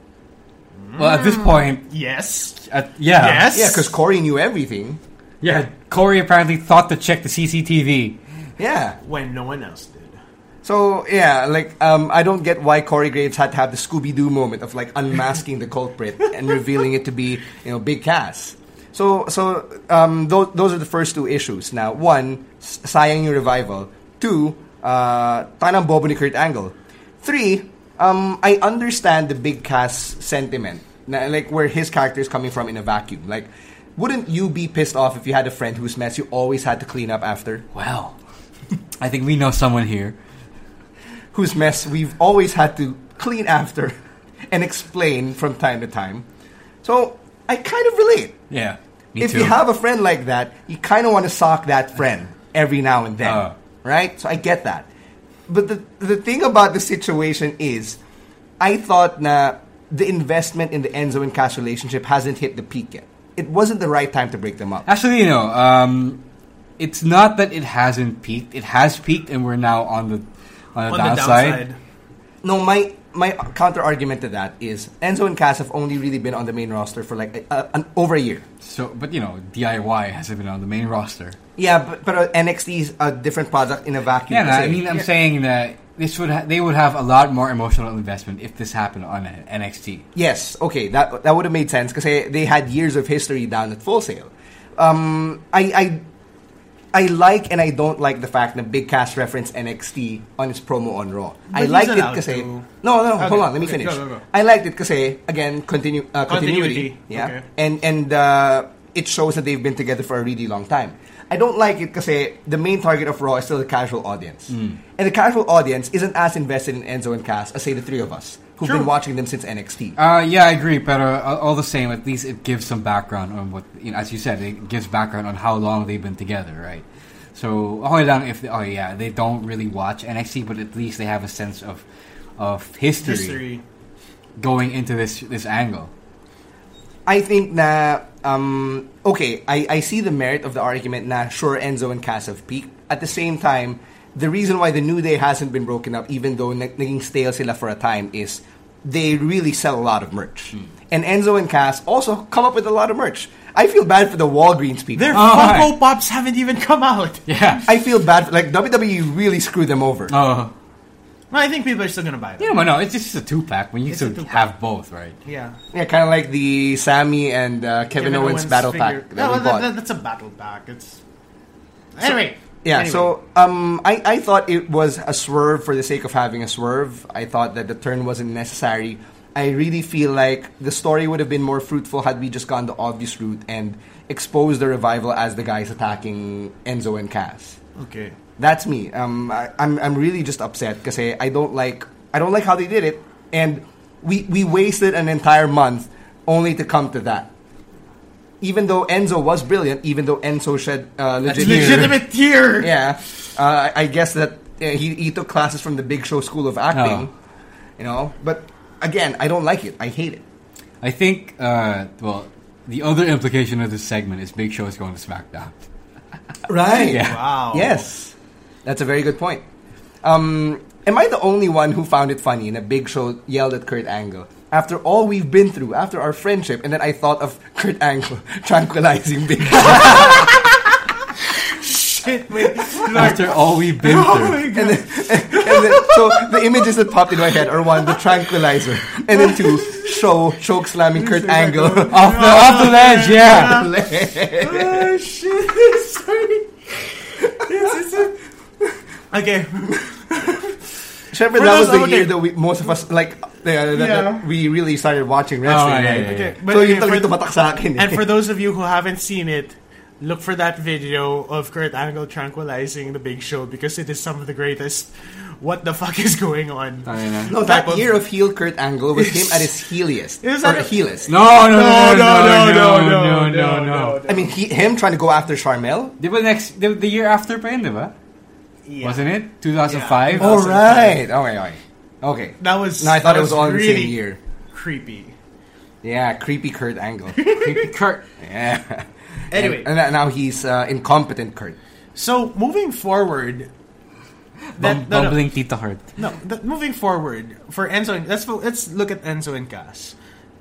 Well, at this point, Yes. at, yeah. Yes. Yeah, because Corey knew everything. Yeah, Corey apparently thought to check the C C T V. Yeah. When no one else did. So, yeah, like, um, I don't get why Corey Graves had to have the Scooby-Doo moment of, like, unmasking the culprit and revealing it to be, you know, Big Cass. So, so um, those, those are the first two issues. Now, one, s- sayang yung revival. Two, uh, tanang bobo ni Kurt Angle. Three, um, I understand the Big Cass sentiment. Na, like, where his character is coming from in a vacuum. Like, wouldn't you be pissed off if you had a friend whose mess you always had to clean up after? Well, I think we know someone here. Whose mess we've always had to clean after and explain from time to time. So, I kind of relate. Yeah, me if too. you have a friend like that, you kind of want to sock that friend every now and then. Uh. Right? So, I get that. But the, the thing about the situation is, I thought na the investment in the Enzo and Cass relationship hasn't hit the peak yet. It wasn't the right time to break them up. Actually, you know, um, it's not that it hasn't peaked. It has peaked, and we're now on the on the, On downside. the downside. No, my my counter argument to that is Enzo and Cass have only really been on the main roster for like a, a, an, over a year. So, but you know, D I Y hasn't been on the main roster. Yeah, but, but uh, N X T is a different product in a vacuum. Yeah, no, kasi- I mean, I'm saying that this would ha- they would have a lot more emotional investment if this happened on N X T. Yes, okay, that that would have made sense because they had years of history down at Full Sail. Um, I, I I like and I don't like the fact that Big Cass referenced N X T on its promo on Raw. I he's liked it allowed because to. no, no, Okay, hold on, let me okay, finish. go, go, go. I liked it because again, continue uh, continuity, Continuity, yeah, okay. and and uh, it shows that they've been together for a really long time. I don't like it because the main target of Raw is still the casual audience, Mm. and the casual audience isn't as invested in Enzo and Cass as say the three of us who've True. been watching them since N X T. Uh, yeah, I agree, but uh, all the same, at least it gives some background on what, you know, as you said, it gives background on how long they've been together, right? So, okay lang if, they, oh yeah, they don't really watch N X T, but at least they have a sense of of history, History. going into this this angle. I think na, um, okay, I, I see the merit of the argument na sure Enzo and Cass have peaked. At the same time, the reason why the New Day hasn't been broken up, even though nag- naging stale sila for a time, is they really sell a lot of merch. And Enzo and Cass also come up with a lot of merch. I feel bad for the Walgreens people. Their Oh, Funko right. Pops haven't even come out. Yeah. I feel bad. For, like, W W E really screwed them over. Oh. Well, I think people are still gonna buy them. Yeah, but no, it's just a two-pack when you It's a still two-pack. have both, right? Yeah. Yeah, kind of like the Sammy and uh, Kevin, Owens, battle figure- pack that No, we that- bought. that- that's a battle pack. It's Anyway. Yeah, anyway. so um, I, I thought it was a swerve for the sake of having a swerve. I thought that the turn wasn't necessary. I really feel like the story would have been more fruitful had we just gone the obvious route and exposed the Revival as the guys attacking Enzo and Cass. Okay. That's me. Um, I, I'm I'm really just upset because I don't like I don't like how they did it, and we we wasted an entire month only to come to that. Even though Enzo was brilliant, even though Enzo shed uh, legit legitimate tear. Yeah, uh, I guess that uh, he he took classes from the Big Show School of Acting, Oh. you know. But again, I don't like it. I hate it. I think, uh, well, the other implication of this segment is Big Show is going to SmackDown. Right. Yeah. Wow. Yes, that's a very good point. Um, am I the only one who found it funny that Big Show yelled at Kurt Angle after all we've been through, after our friendship, and then I thought of Kurt Angle tranquilizing Big Show. Shit, wait. After all we've been Oh through. my And god. then, and then, so the images that popped in my head are one, the tranquilizer, and then two, Show choke slamming Kurt Angle Off the, off the ledge, yeah. Oh shit. Sorry. Yes, it's a... Okay. Siyempre, For that those- was the okay. year that we, most of us, like, uh, that, that Yeah. we really started watching wrestling, Oh, yeah, right? yeah, yeah. Okay. But So okay, yung talagang for- tumatak sa akin. eh. And for those of you who haven't seen it, look for that video of Kurt Angle tranquilizing the Big Show because it is some of the greatest. What the fuck is going on? Oh, yeah. No, type that of- year of heel Kurt Angle was him at his heeliest. Is Or that- heelest. No, no, no, no, no, no, no, no, no. I mean, he, him trying to go after Charmel? Di ba next, the, the year after pa yun, di ba? Yeah. Wasn't it? two thousand five? Yeah. Oh, right. Okay, okay. Okay. That was. No, I thought that it was all in the really same year. Creepy. Yeah, creepy Kurt Angle. Creepy Kurt. Yeah. Anyway. And, and now he's uh, incompetent Kurt. So moving forward, Bum, no, no. bumbling Tito Hart. No, th- moving forward for Enzo. And, let's fo- let's look at Enzo and Cass.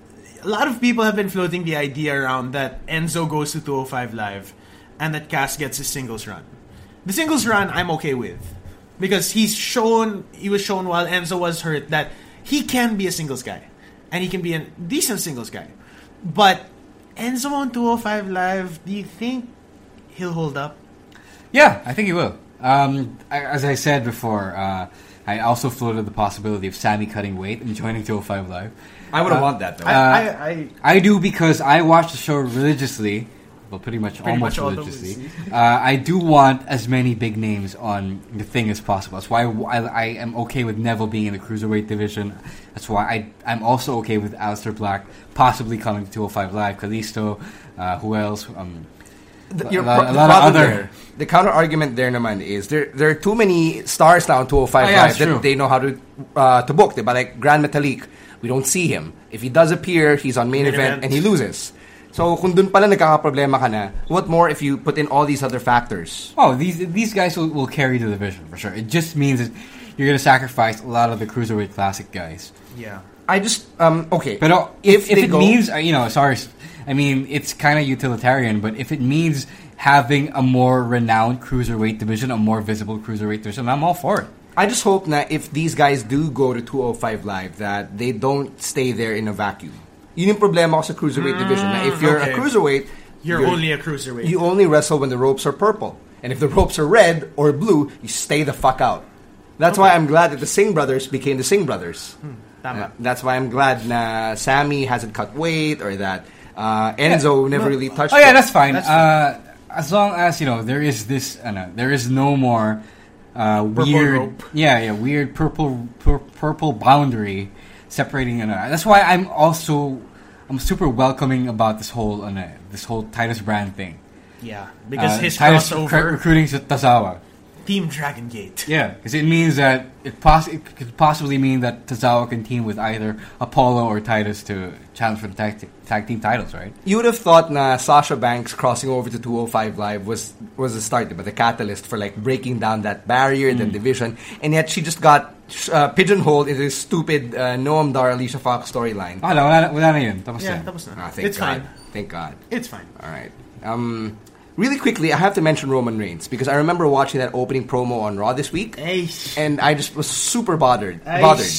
A lot of people have been floating the idea around that Enzo goes to two oh five Live, and that Cass gets his singles run. The singles run I'm okay with because he's shown he was shown while Enzo was hurt that he can be a singles guy and he can be a decent singles guy. But Enzo on two oh five Live, do you think he'll hold up? Yeah, I think he will. Um, I, as I said before, uh, I also floated the possibility of Sammy cutting weight and joining two oh five Live. I wouldn't Uh, want that, though. I, I, I I do because I watch the show religiously. Well, pretty much Pretty almost much all the religiously. Uh, I do want as many big names on the thing as possible. That's why I, I am okay with Neville being in the cruiserweight division. That's why I, I'm also okay with Aleister Black possibly coming to two oh five Live. Kalisto, uh, who else? Um, The, a your lot- pro- a the lot of problem other- there, the counter argument there naman is there there are too many stars now on two oh five Oh, yeah, Live it's that true. they know how to uh, to book. Diba? Like Grand Metalik, we don't see him. If he does appear, he's on main, Main event, event. and he loses. So kung dun pala nagkakaproblema ka na, what more if you put in all these other factors? Oh, these these guys will, will carry the division for sure. It just means that you're going to sacrifice a lot of the cruiserweight classic guys. yeah. I just um okay. But uh, if, if they it go- means, uh, you know, sorry, I mean, it's kind of utilitarian, but if it means having a more renowned cruiserweight division, a more visible cruiserweight division, I'm all for it. I just hope that if these guys do go to two oh five Live, that they don't stay there in a vacuum. Yun yung problema ko sa cruiserweight division. Na if you're okay. a cruiserweight, You're, only a cruiserweight. you only wrestle when the ropes are purple. And if the ropes are red or blue, you stay the fuck out. That's why I'm glad that the Singh brothers became the Singh brothers. Tama. Uh, that's why I'm glad na Sammy hasn't cut weight or that uh, Enzo never really touched Oh yeah, it. that's fine. That's uh, as long as you know there is this, uh, no, there is no more uh, weird, rope. yeah, yeah, weird purple pur- purple boundary separating. Uh, that's why I'm also I'm super welcoming about this whole uh, this whole Titus Brand thing. Yeah, because Uh, his Titus crossover, cr- recruiting to Tazawa. Team Dragon Gate. Yeah, because it means that it, poss- it could possibly mean that Tazawa can team with either Apollo or Titus to challenge for the tag, t- tag team titles, right? You would have thought na Sasha Banks crossing over to two oh five Live was was the start, but the catalyst for like breaking down that barrier, Mm. that division, and yet she just got uh, pigeonholed into this stupid uh, Noam Dar Alicia Fox storyline. Ah, wala, wala, wala na yun. Tapos Yeah, na. tapos na. Ah, thank It's God. fine. Thank God. It's fine. All right. Um, really quickly, I have to mention Roman Reigns because I remember watching that opening promo on Raw this week, Aish. and I just was super bothered. Aish. Bothered.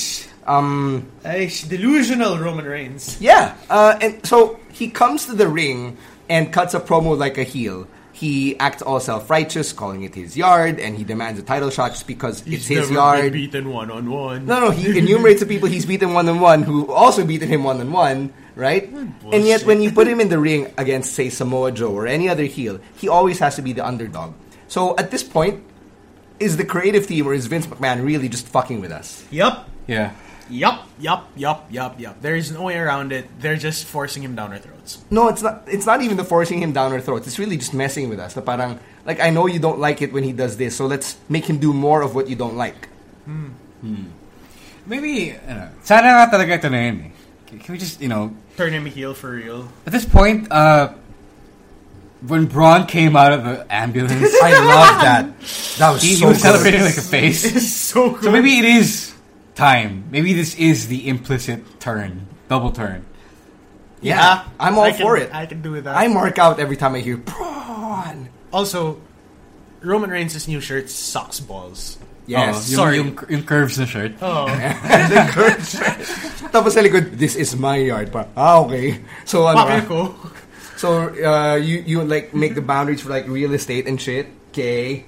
Um, Aish. Delusional Roman Reigns. yeah. Uh, and so he comes to the ring and cuts a promo like a heel. he acts all self-righteous, calling it his yard, and he demands a title shot just because He's it's his never yard. been beaten one on one. No, no, he enumerates the people he's beaten one-on-one who also beaten him one-on-one, right? And yet when you put him in the ring against, say, Samoa Joe or any other heel, he always has to be the underdog. So at this point, is the creative team or is Vince McMahon really just fucking with us? Yup. Yeah. Yup, yup, yup, yup, yup. There is no way around it. They're just forcing him down our throats. No, it's not. It's not even the forcing him down our throats. It's really just messing with us. Na parang, like, I know you don't like it when he does this, so let's make him do more of what you don't like. Hmm. Maybe, ano, sana nga talaga ito na yun eh. Can we just, you know... Turn him heel for real. At this point, uh... when Braun came out of the ambulance... I love that. That was he, so he was good. celebrating like a face. It's so good. So maybe it is time. Maybe this is the implicit turn. Double turn. Yeah, Yeah, I'm all I can- for it. I can do that. I mark out every time I hear Braun. Also, Roman Reigns' new shirt sucks balls. Yes. Oh, yung, Sorry. Yung, yung curves na shirt. Oh. Tapos sa likod, this is my yard. Pa. Ah, okay. So, ano, Bakit ah, ko? so uh, you, you like make the boundaries for like real estate and shit. Okay.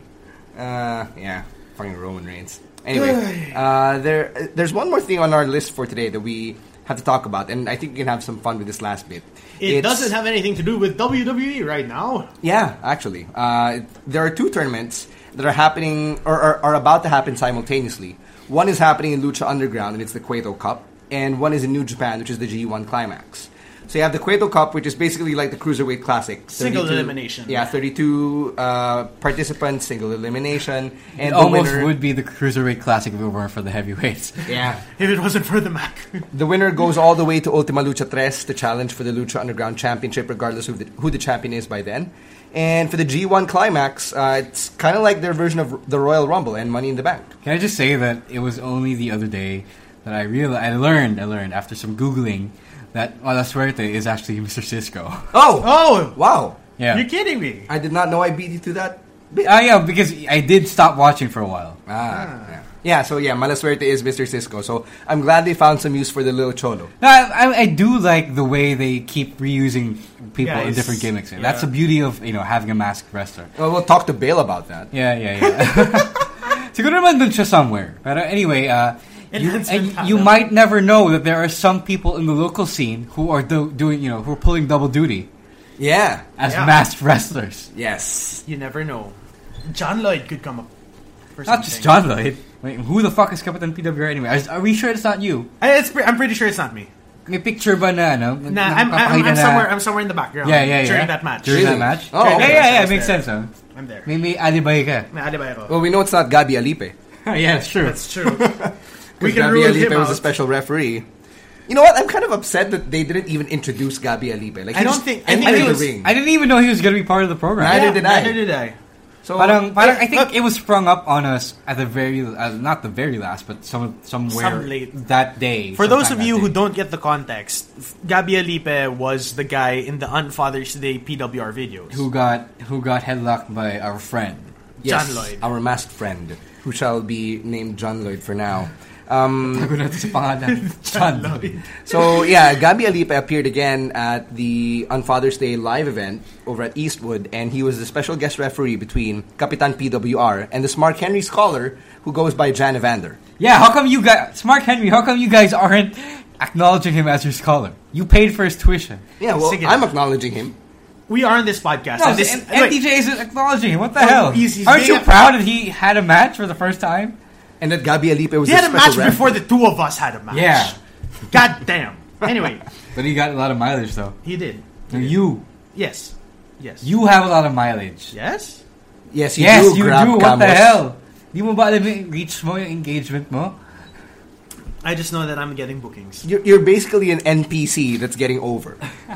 Uh, yeah. Fucking Roman Reigns. Anyway, uh, there there's one more thing on our list for today that we have to talk about, and I think we can have some fun with this last bit. It It's- doesn't have anything to do with W W E right now. Yeah, actually. Uh, there are two tournaments that are happening or are, are about to happen simultaneously. One is happening in Lucha Underground, and it's the Cueto Cup. And one is in New Japan, which is the G one Climax. So you have the Cueto Cup, which is basically like the Cruiserweight Classic. Single thirty-two elimination. Yeah, thirty-two uh, participants, single elimination. And It the almost winner, would be the Cruiserweight Classic if it weren't for the heavyweights. Yeah. If it wasn't for the Mac. The winner goes all the way to Ultima Lucha Tres to challenge for the Lucha Underground Championship, regardless of the, who the champion is by then. And for the G one Climax, uh, it's kind of like their version of the Royal Rumble and Money in the Bank. Can I just say that it was only the other day that I realized, I learned, I learned after some Googling that Mala Suerte is actually Mister Cisco. Oh! Oh! Wow! Yeah. You're kidding me. I did not know I beat you to that bit. Ah, yeah, because I did stop watching for a while. Ah, yeah. Yeah, so yeah, Mala Suerte is Mister Cisco. So I'm glad they found some use for the little cholo. No, I, I, I do like the way they keep reusing people Yeah, in it's- different gimmicks. yeah. That's the beauty of, you know, having a masked wrestler. Well, we'll talk to Bale about that. Yeah, yeah, yeah. Siguro naman dun siya somewhere. But anyway, uh, you, Enhancement and you panel. might never know that there are some people in the local scene who are do, doing, you know, who are pulling double duty Yeah. as Yeah. masked wrestlers. Yes. You never know. John Lloyd could come up for Not just something. John Lloyd. Wait, who the fuck is Kapitan P W R anyway? Are, are we sure it's not you? I, it's, pre- I'm pretty sure it's not me. May picture ba na, no? Nah, I'm, I'm, I'm somewhere. I'm somewhere in the background. Yeah, yeah, yeah. During that match. During Really? that match? Oh, yeah, okay. yeah, yeah. I was Makes there. sense, huh? I'm there. May may alibay ka. May alibay ako. Well, we know it's not Gabi Alipe. Yeah, that's true. That's true. we can Gabi rule Alipe him was out. a special referee. You know what? I'm kind of upset that they didn't even introduce Gabi Alipe. Like, I he don't just think- I think entered it the was- ring. I didn't even know he was going to be part of the program. Neither Yeah, did I. Neither did I. So, Parang, parang I think look- it was sprung up on us at the very, uh, not the very last, but some somewhere Some late. that day. For those sometime of you that who day. don't get the context, Gabi Alipe was the guy in the Unfather's Day P W R videos. who got who got headlocked by our friend. yes, John Lloyd. our masked friend, who shall be named John Lloyd for now. Um, Tago natin sa pangalan. John Lloyd. so yeah, Gabi Alipe appeared again at the On Father's Day live event over at Eastwood, and he was the special guest referee between Kapitan P W R and this Mark Henry scholar who goes by Jan Evander. Yeah, how come you guys, Smart Henry? How come you guys aren't acknowledging him as your scholar? You paid for his tuition. Yeah, well, Sige. I'm acknowledging him. We are on this podcast. No, and this, and, wait, and D J isn't acknowledging him. What the Oh, hell? he's- he's Aren't being you a- proud that he had a match for the first time? And that Gabi Alipe was he a had a special match ref. before the two of us had a match. Yeah. God damn. Anyway, But he got a lot of mileage though. he did. No, you, Yes. Yes. you have a lot of mileage. Yes? Yes, you yes, do. you Grab do. What the Camus. hell? Di mo ba alam yung reach mo, yung engagement mo? I just know that I'm getting bookings. You're, you're basically an N P C that's getting over.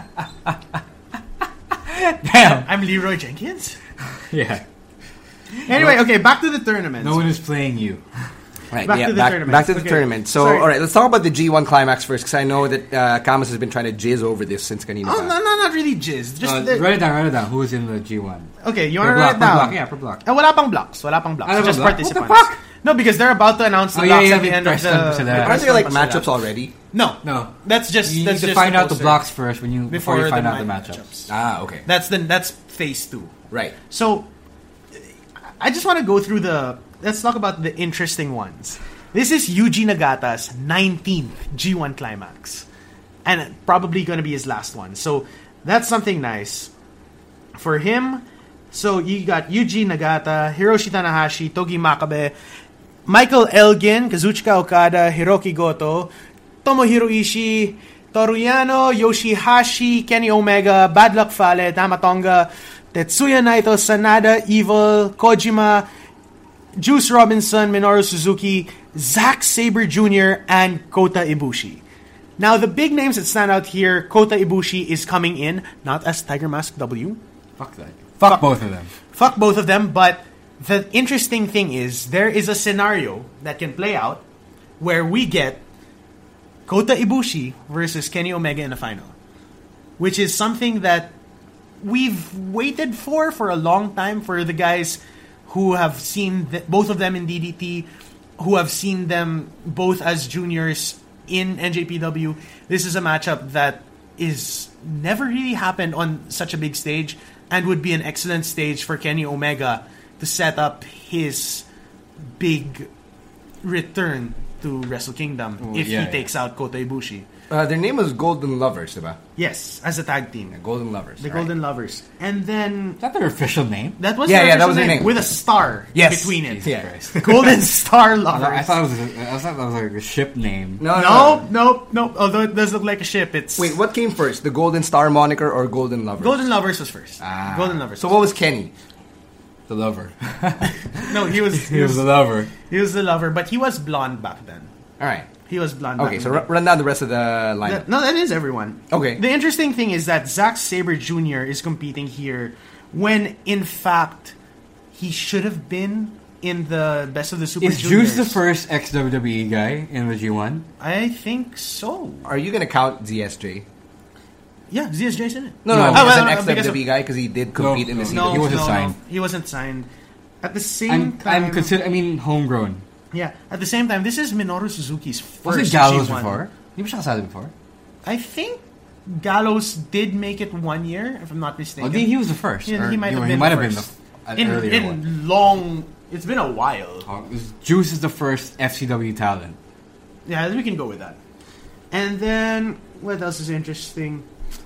Damn. I'm Leroy Jenkins? Yeah. Anyway, okay, back to the tournament. No one is playing you. Right, Back yeah, to the back, tournament. back to the Okay. tournament. So, Sorry. all right, let's talk about the G one Climax first, because I know that uh, Camus has been trying to jizz over this since kanina Oh, pa. no, no, not really jizz. Just Uh, the- write it down, write it down. Who is in the G one? Okay, you Per want to block, write it per down? block, yeah, per block. Eh, wala pang blocks. Wala pang blocks. Ano ba Just block? participants. What the fuck? No, because they're about to announce the Oh, yeah, blocks yeah, at the may end of press the... con pa sila. may Aren't press there like con pa sila. matchups already? No. No. That's just... You that's need to just find the out the poster. blocks first when you before, Before you find the out the match- matchups. Ah, okay. That's the that's phase two. Right. So, I just want to go through the... Let's talk about the interesting ones. This is Yuji Nagata's nineteenth G one Climax. And probably going to be his last one. So, that's something nice. For him, so you got Yuji Nagata, Hiroshi Tanahashi, Togi Makabe, Michael Elgin, Kazuchika Okada, Hiroki Goto, Tomohiro Ishii, Toru Yano, Yoshihashi, Kenny Omega, Bad Luck Fale, Tamatonga, Tetsuya Naito, Sanada, Evil, Kojima, Juice Robinson, Minoru Suzuki, Zack Sabre Junior, and Kota Ibushi. Now, the big names that stand out here, Kota Ibushi is coming in, not as Tiger Mask W. Fuck that. Fuck, Fuck both of them. Fuck both of them, but the interesting thing is, there is a scenario that can play out where we get Kota Ibushi versus Kenny Omega in the final. Which is something that we've waited for for a long time for the guys who have seen the, both of them in D D T, who have seen them both as juniors in N J P W. This is a matchup that is never really happened on such a big stage and would be an excellent stage for Kenny Omega to set up his big return to Wrestle Kingdom Ooh, if yeah, he yeah. takes out Kota Ibushi. Uh, their name was Golden Lovers, diba? Yes, as a tag team. Yeah, Golden Lovers. The right. Golden Lovers. And then Is that their official name? that was Yeah, their yeah, that official was their name. with a star Yes. between it. Jesus Yeah. Christ. Golden Star I Lovers. thought, I thought it was a, I thought that was like a ship name. No, no, Nope, nope, nope. Although it does look like a ship, it's Wait, what came first? The Golden Star moniker or Golden Lovers? Golden Lovers was first. Ah. Golden Lovers. So what was Kenny? The lover. no, he was he was the lover. he was the lover, but he was blonde back then. All right. He was blonde. Okay, back so then. r- run down the rest of the lineup. That- no, that is everyone. Okay. The interesting thing is that Zack Sabre Junior is competing here when, in fact, he should have been in the Best of the Super Is Juniors. Juice the first ex W W E guy in the G one? I think so. Are you gonna count Z S J? Yeah, Z S J's in it. No, no, No. no. Oh, as well, an uh, ex W because W E of- guy because he did compete No, in the no, scene. No, He wasn't no, signed. No, he wasn't signed. At the same I'm, time, I'm consider. I mean, homegrown. yeah. At the same time, this is Minoru Suzuki's Was first it Gallows G one. before? He was outside before. I think Gallows did make it one year, if I'm not Oh, mistaken. he, he was the first. Yeah, or he might you have know, been. He might the have been the first. f- an in, earlier in one. long. It's been a while. Oh, it was- Juice is the first F C W talent. Yeah, we can go with that. And then what else is interesting?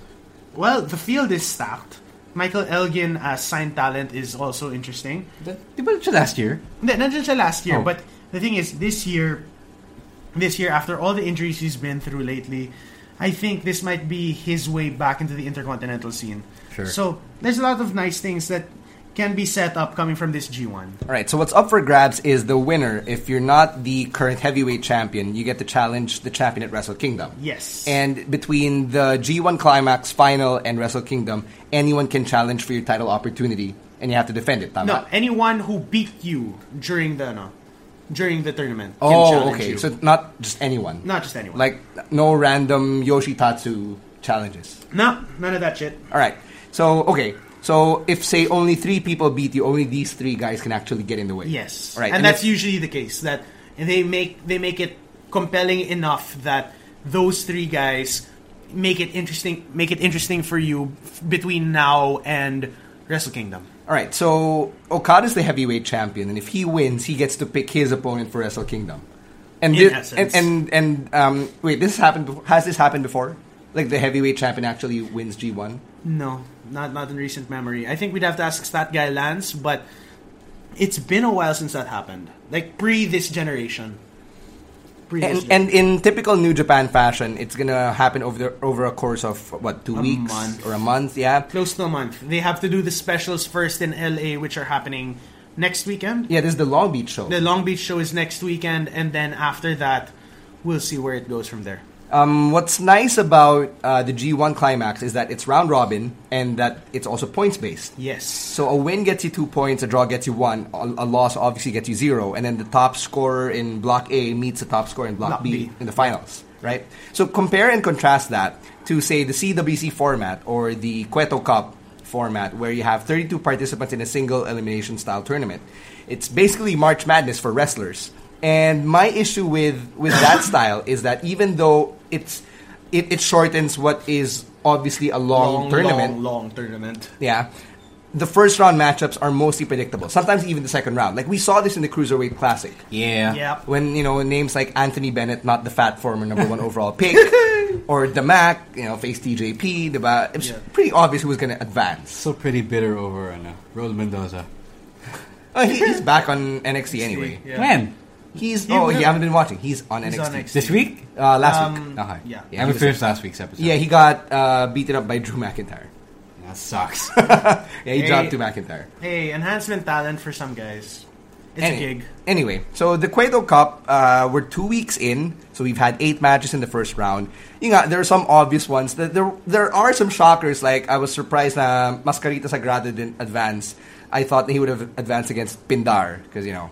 Well, the field is stacked. Michael Elgin as signed talent is also interesting. That, they put it last year. Hindi, nandiyan siya last year, Oh. but the thing is, this year, this year after all the injuries he's been through lately, I think this might be his way back into the intercontinental scene. Sure. So there's a lot of nice things that can be set up coming from this G one. All right, so what's up for grabs is the winner. If you're not the current heavyweight champion, you get to challenge the champion at Wrestle Kingdom. Yes. And between the G one Climax final and Wrestle Kingdom, anyone can challenge for your title opportunity, and you have to defend it. Tama? No, anyone who beat you during the no, during the tournament can Oh, challenge okay. you. So not just anyone. Not just anyone. Like no random Yoshitatsu challenges. no, none of that shit. All right. So okay. So if say only three people beat you, only these three guys can actually get in the way. Yes, All right. and, and that's if- usually the case. That they make they make it compelling enough that those three guys make it interesting. Make it interesting for you f- between now and Wrestle Kingdom. All right. So Okada's the heavyweight champion, and if he wins, he gets to pick his opponent for Wrestle Kingdom. And In thi- essence. and and, and um, wait, this has happened. Before? Has this happened before? Like the heavyweight champion actually wins G one? No, not not in recent memory. I think we'd have to ask Stat Guy Lance, but it's been a while since that happened. Like pre this generation. Pre this And, and in typical New Japan fashion, it's gonna happen over the, over a course of what two A weeks month. or a month? Yeah. close to a month. They have to do the specials first in L A, which are happening next weekend. Yeah. This is the Long Beach show. The Long Beach show is next weekend, and then after that, we'll see where it goes from there. Um, what's nice about uh, the G one Climax is that it's round robin and that it's also points based. Yes. So a win gets you two points, a draw gets you one, a, a loss obviously gets you zero, and then the top scorer in Block A meets the top scorer in Block, Block B, B. in the finals, right? So compare and contrast that to, say, the C W C format or the Cueto Cup format where you have thirty-two participants in a single elimination style tournament. It's basically March Madness for wrestlers. And my issue with, with that style is that even though it's it, it shortens what is obviously a long, tournament, long, long tournament. yeah, the first round matchups are mostly predictable. Sometimes even the second round. Like we saw this in the Cruiserweight Classic. Yeah. Yep. When, you know, names like Anthony Bennett, not the fat former number one overall pick, or Damac, you know, face T J P, diba? It was Yeah. pretty obvious who was going to advance. Still pretty bitter over uh, Raul Mendoza. Uh, he, he's back on N X T anyway. Yeah. When? He's He oh, will- you haven't been watching. He's on He's N X T. on N X T. This week? Uh, last Um, week. Okay. Yeah. Yeah, I haven't he was- finished last week's episode. Yeah, he got uh, beaten up by Drew McIntyre. That sucks. Yeah, he Hey. dropped to McIntyre. Hey, enhancement talent for some guys. It's Any- a gig. Anyway, so the Cueto Cup, uh, we're two weeks in, so we've had eight matches in the first round. You know, there are some obvious ones. There, there, there are some shockers, like I was surprised that Mascarita Sagrado didn't advance. I thought he would have advanced against Pindar, because, you know,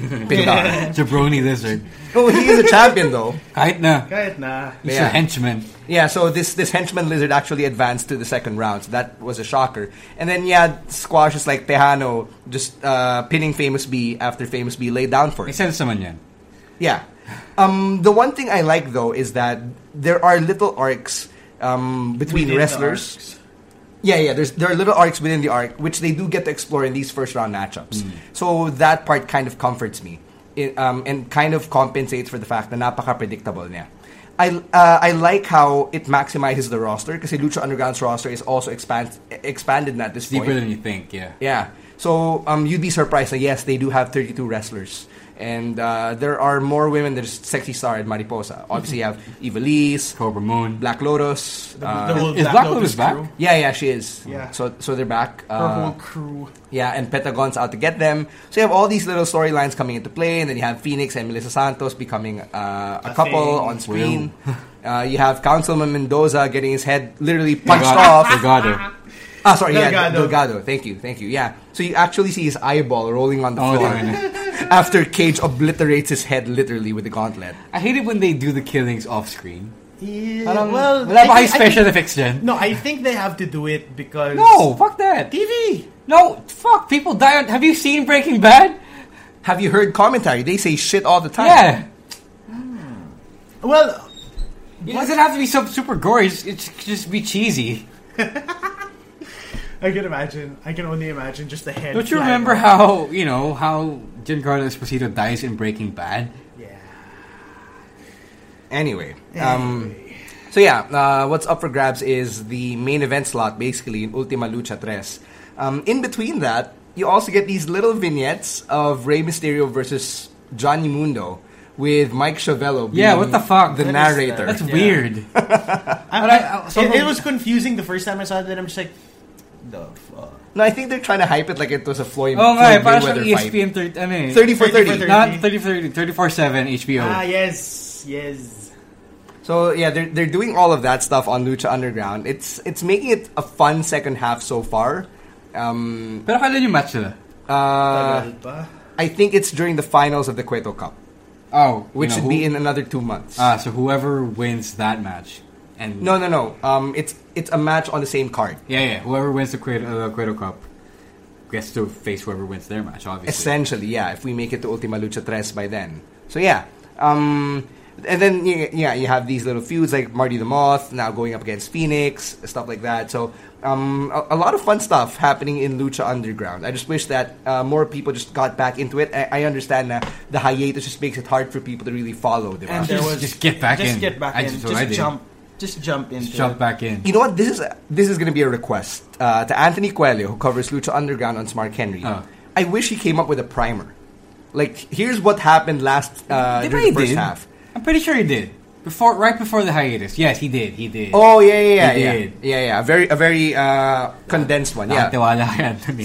Pindar. Jabroni Lizard. Oh, he is a champion, though. Kahit na. Kahit na. He's Yeah. a henchman. Yeah, so this this henchman lizard actually advanced to the second round, so that was a shocker. And then you had squashes like Tejano just uh, pinning Famous B after Famous B laid down for May it. sense naman yan. Yeah. Um, the one thing I like though is that there are little arcs um, between Within the wrestlers. arcs. Yeah, yeah. There's there are little arcs within the arc which they do get to explore in these first round matchups. So that part kind of comforts me, it, um, and kind of compensates for the fact that napaka predictable niya. I uh, I like how it maximizes the roster because Lucha Underground's roster is also expand expanded at this Deeper point. than you think, yeah. Yeah. So um, you'd be surprised that yes, they do have thirty-two wrestlers. And uh, there are more women. There's Sexy Star and Mariposa. Obviously, you have Ivelisse, Cobra Moon. Black Lotus. The, uh, the whole is Black Black Lotus Lotus back? crew. yeah, yeah, she is. Yeah. So so they're back. Her Uh, whole crew. yeah, and Pentagon's out to get them. So you have all these little storylines coming into play, and then you have Phoenix and Melissa Santos becoming uh, a, A couple thing. on screen. uh, you have Councilman Mendoza getting his head literally punched Delgado. off. Delgado. Ah, sorry, yeah, Delgado. Delgado. Thank you, thank you. Yeah, so you actually see his eyeball rolling on the Oh, floor yeah. after Cage obliterates his head literally with the gauntlet. I hate it when they do the killings off screen. Yeah, Parang, well, wala ba I kayo think- special I effects dyan? think- No, I think they have to do it because No, fuck that. T V. No, fuck. People die on... Have you seen Breaking Bad? Have you heard commentary? They say shit all the time. Yeah. Well, It doesn't have to be so super gory. It's, it's just be cheesy. I can imagine. I can only imagine just the head. Don't you flying remember off. how, you know, how Giancarlo Esposito dies in Breaking Bad? Yeah. Anyway, um, so yeah, uh, what's up for grabs is the main event slot, basically in Ultima Lucha three. Um, in between that, you also get these little vignettes of Rey Mysterio versus Johnny Mundo with Mike Chavello being Yeah, what the fuck? the What is narrator. That's Yeah. weird. I, But I- I- so- it, it was confusing the first time I saw it, and I'm just like, the fuck. No, I think they're trying to hype it like it was a Floyd, Oh Floyd nga, parang Mayweather siyang E S fight. P N thirty, ano eh. thirty for thirty. thirty for Not thirty for thirty, thirty-four seven H B O. Ah, yes, yes. So yeah, they're they're doing all of that stuff on Lucha Underground. It's it's making it a fun second half so far. Um, Pero kailan yung match nila? uh, Tagal pa. I think it's during the finals of the Cueto Cup, Oh, which you know, should who- be in another two months. Ah, so whoever wins that match. And no, no, no. Um, it's it's a match on the same card. Yeah, yeah. Whoever wins the Cueto, uh, Cueto Cup gets to face whoever wins their match, obviously. Essentially, yeah. If we make it to Ultima Lucha three by then, so yeah. Um, and then y- yeah, you have these little feuds like Marty the Moth now going up against Phoenix, stuff like that. So um, a, a lot of fun stuff happening in Lucha Underground. I just wish that uh, more people just got back into it. I, I understand that the hiatus just makes it hard for people to really follow. Diba? And there Just- was just get back just in. get back I in. just- Just, what I did. jump. Just jump into Just jump it. back in. You know what? This is this is going to be a request uh, to Anthony Coelho, who covers Lucha Underground on Smart Henry. Uh. I wish he came up with a primer. Like, here's what happened last uh, Di ba during he the first did? half. I'm pretty sure he did. Before, right before the hiatus. Yes, he did. He did. Oh yeah, yeah, yeah, He yeah, did. yeah, yeah. A very, a very uh, condensed one. Yeah. Nakatiwala kay Anthony.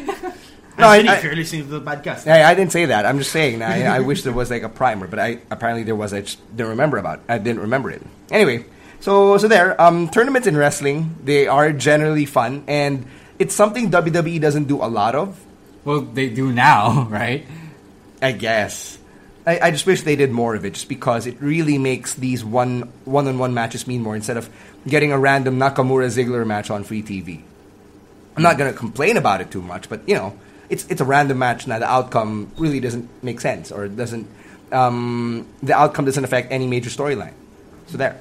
No, I- Anthony I- fairly listening to the podcast. I, I didn't say that. I'm just saying. I, I wish there was like a primer, but I apparently there was. I just didn't remember about. I didn't remember it. Anyway, so so there. Um, tournaments in wrestling, they are generally fun, and it's something W W E doesn't do a lot of. Well, they do now, right? I guess. I, I just wish they did more of it, just because it really makes these one one on one matches mean more instead of getting a random Nakamura Ziggler match on free T V. I'm not gonna complain about it too much, but you know, it's it's a random match now. The outcome really doesn't make sense, or doesn't. Um, the outcome doesn't affect any major storyline. So there.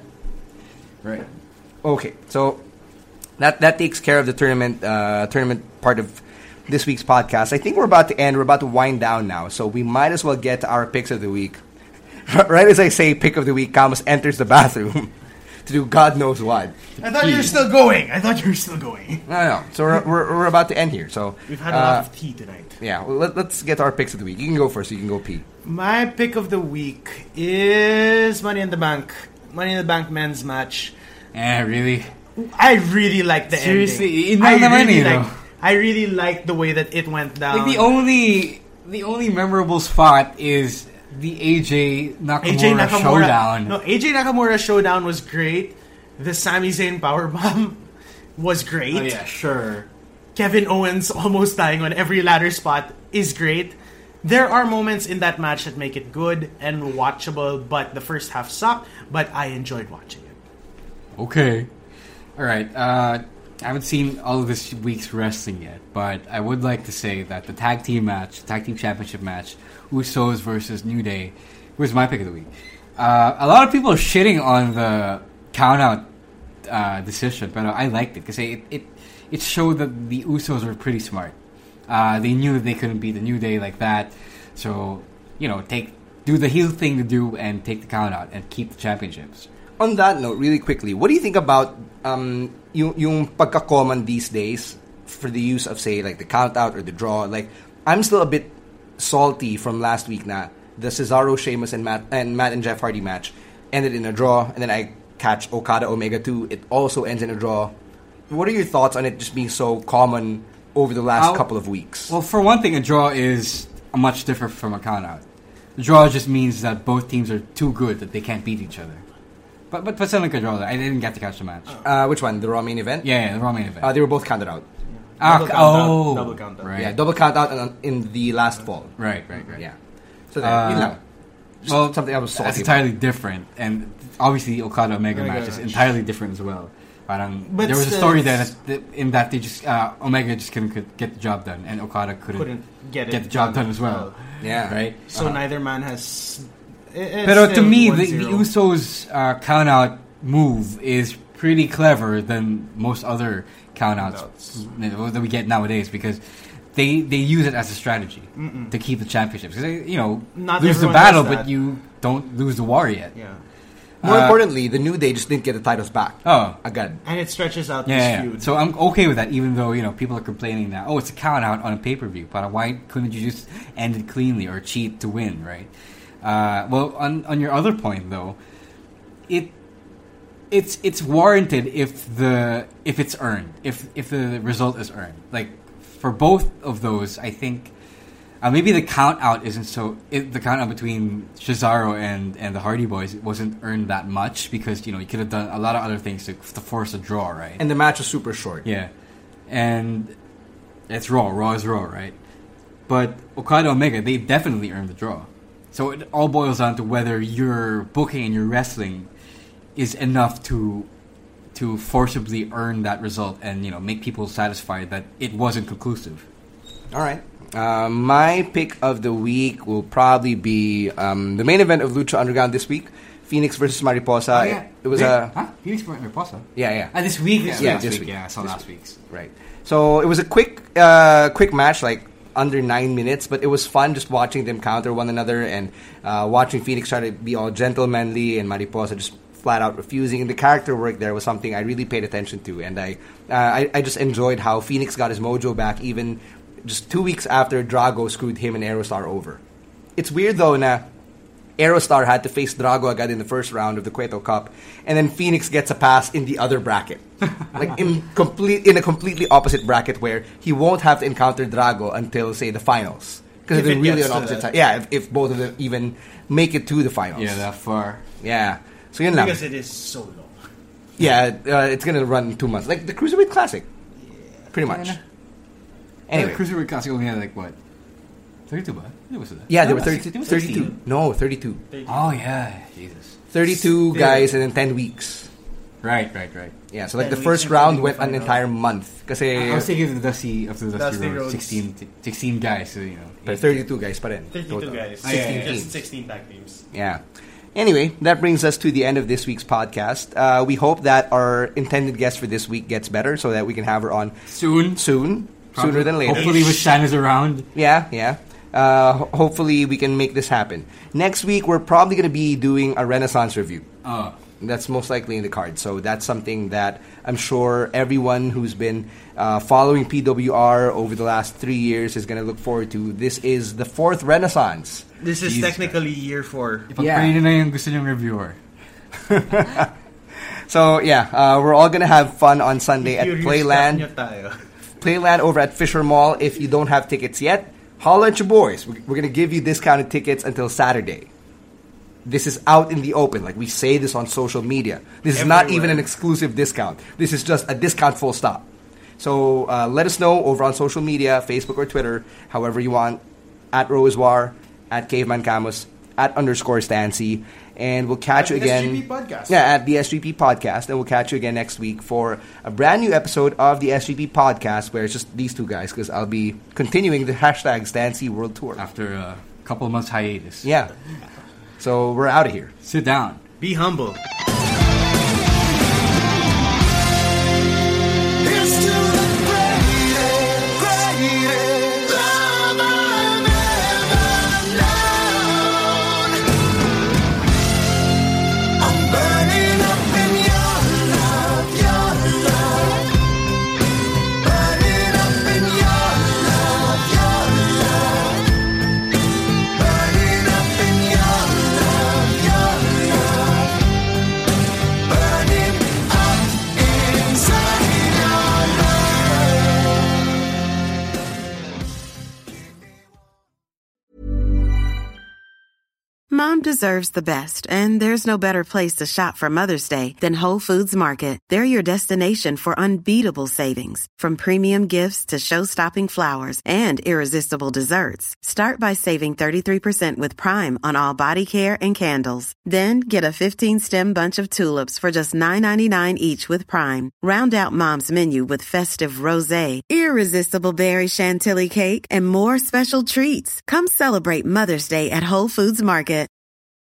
Right. Okay, so that that takes care of the tournament uh, tournament part of this week's podcast. I think we're about to end. We're about to wind down now, so we might as well get to our picks of the week. Right as I say pick of the week, Camus enters the bathroom to do God knows what. I thought you were still going. I thought you were still going. No, no. So we're, we're, we're about to end here. So We've had a uh, lot of tea tonight. Yeah, well, let, let's get to our picks of the week. You can go first. You can go pee. My pick of the week is Money in the Bank. Money in the Bank men's match. Eh, really? I really like the Seriously, ending. yun lang I naman, really you know. like. I really like the way that it went down. Like the only the only memorable spot is the A J Nakamura, A J Nakamura showdown. No, A J Nakamura showdown was great. The Sami Zayn powerbomb was great. Oh yeah, sure. Kevin Owens almost dying on every ladder spot is great. There are moments in that match that make it good and watchable, but the first half sucked, but I enjoyed watching it. Okay. Alright, uh, I haven't seen all of this week's wrestling yet, but I would like to say that the tag team match, tag team championship match, Usos versus New Day, was my pick of the week. Uh, a lot of people are shitting on the count-out uh, decision, but I liked it because it, it it showed that the Usos were pretty smart. Uh, they knew that they couldn't beat the New Day like that, so, you know, take do the heel thing to do and take the count-out and keep the championships. On that note, really quickly, what do you think about um, yung, yung pagka-common these days for the use of, say, like the count-out or the draw? Like, I'm still a bit salty from last week na the Cesaro, Sheamus, and Matt and Matt and Jeff Hardy match ended in a draw, and then I catch Okada Omega two. It also ends in a draw. What are your thoughts on it just being so common over the last I'll, couple of weeks? Well, for one thing, a draw is a much different from a count-out. The draw just means that both teams are too good that they can't beat each other. But but but something like a draw, I didn't get to catch the match. Uh, which one? The Raw main event? Yeah, yeah, the Raw main event. Uh, they were both counted out. ah, Double count out, oh, double count out. right, Yeah, double count out in, in the last fall. right, right, right. Yeah. So there, Uh, yun lang. Just Well, something I was salty that's entirely different, and obviously Okada Omega Omega match is match. entirely different as well. Parang, But there was a still, story there it's- that, that in that they just uh, Omega just couldn't could get the job done, and Okada couldn't, Couldn't get it the job done done as well. Yeah. Right. So Uh, neither man has. it- it's Pero to still me, one the, zero. the Usos uh, count out move is pretty clever than most other count outs that we get nowadays because they they use it as a strategy to keep the championships. Because you know, Not lose the everyone battle, does but that. you don't lose the war yet. Yeah. More Uh, importantly, the New Day just didn't get the titles back. Oh. Agad. And it stretches out Yeah, this yeah, feud. so I'm okay with that, even though you know people are complaining that oh, it's a count out on a pay per view. But why couldn't you just end it cleanly or cheat to win, right? Uh, well, on on your other point though, it it's it's warranted if the if it's earned, if if the result is earned. Like for both of those, I think uh, maybe the count out isn't so. It, the count out between Cesaro and and the Hardy Boys wasn't earned that much because you know you could have done a lot of other things to, to force a draw, right? And the match was super short. Yeah, and it's Raw. Raw is Raw, right? But Okada Omega, they definitely earned the draw. So it all boils down to whether your booking and your wrestling is enough to to forcibly earn that result and you know make people satisfied that it wasn't conclusive. All right. Uh, my pick of the week will probably be um, the main event of Lucha Underground this week, Phoenix versus Mariposa. It, it was a huh? Phoenix Mariposa. yeah, yeah. Ah, this week. Yeah, yeah, this this week. week. Yeah, I saw This last week. week's. Right. So it was a quick, uh, quick match, like under nine minutes, but it was fun just watching them counter one another and uh, watching Phoenix try to be all gentlemanly and Mariposa just flat out refusing. And the character work there was something I really paid attention to, and I, uh, I, I just enjoyed how Phoenix got his mojo back even just two weeks after Drago screwed him and Aerostar over. It's weird though, na Aerostar had to face Drago agad in the first round of the Cueto Cup, and then Phoenix gets a pass in the other bracket, like in complete in a completely opposite bracket where he won't have to encounter Drago until say the finals because If they're it really gets on to opposite that. sides. Yeah, if, if both of them even make it to the finals. Yeah, that far. Yeah. So yun lang. Because it is so long. Yeah, uh, it's gonna run two months, like the Cruiserweight Classic, pretty much. Yeah. Anyway, The Cruiserweight Classic only had like what? thirty-two, but it was that. yeah, No, there were it was thirty, sixteen. It was thirty-two. sixteen. No, thirty-two. Oh yeah, Jesus. thirty-two Still. guys and then ten weeks. Right, right, right. Yeah, so like ten the weeks first including round the went an final. entire month. Kasi I was thinking of the Dusty of the Dusty, Dusty Road, Rhodes. sixteen, sixteen guys. So, you know, But thirty-two guys pa rin. thirty-two total. guys. Oh, yeah, yeah, Just yeah. sixteen tag teams. Yeah. Anyway, that brings us to the end of this week's podcast. Uh, we hope that our intended guest for this week gets better so that we can have her on soon. soon. sooner than later. Hopefully with Shan is around. Yeah, yeah. Uh, ho- hopefully we can make this happen. Next week, we're probably going to be doing a Renaissance review. Oh. That's most likely in the card. So that's something that I'm sure everyone who's been uh, following P W R over the last three years is going to look forward to. This is the fourth Renaissance. This is Jesus technically year four. Yeah. Ipagpainin na yung gusto niyang reviewer. So yeah, uh, we're all going to have fun on Sunday at Curious Playland. nyo tayo. Playland over at Fisher Mall. If you don't have tickets yet, holla at your boys. We're, we're going to give you discounted tickets until Saturday. This is out in the open. Like, we say this on social media. This is not even an exclusive discount. This is just a discount full stop. So uh, let us know over on social media, Facebook or Twitter, however you want, at Roiswar, at Caveman Camus, at underscore Stancy, and we'll catch you again. S G P Podcast. Yeah, at the S G P Podcast, and we'll catch you again next week for a brand new episode of the S G P Podcast, where it's just these two guys, because I'll be continuing the hashtag Stancy World Tour. After a couple of months hiatus. Yeah. So we're out of here. Sit down. Be humble. Here's to the greatest, greatest love I've ever known. I'm burning up in your love, your love. Burning up in your love, your love. Burning up in your love, your love. Burning up inside your Mom deserves the best, and there's no better place to shop for Mother's Day than Whole Foods Market. They're your destination for unbeatable savings, from premium gifts to show-stopping flowers and irresistible desserts. Start by saving thirty-three percent with Prime on all body care and candles. Then get a fifteen-stem bunch of tulips for just nine ninety-nine each with Prime. Round out Mom's menu with festive rosé, irresistible berry chantilly cake, and more special treats. Come celebrate Mother's Day at Whole Foods Market.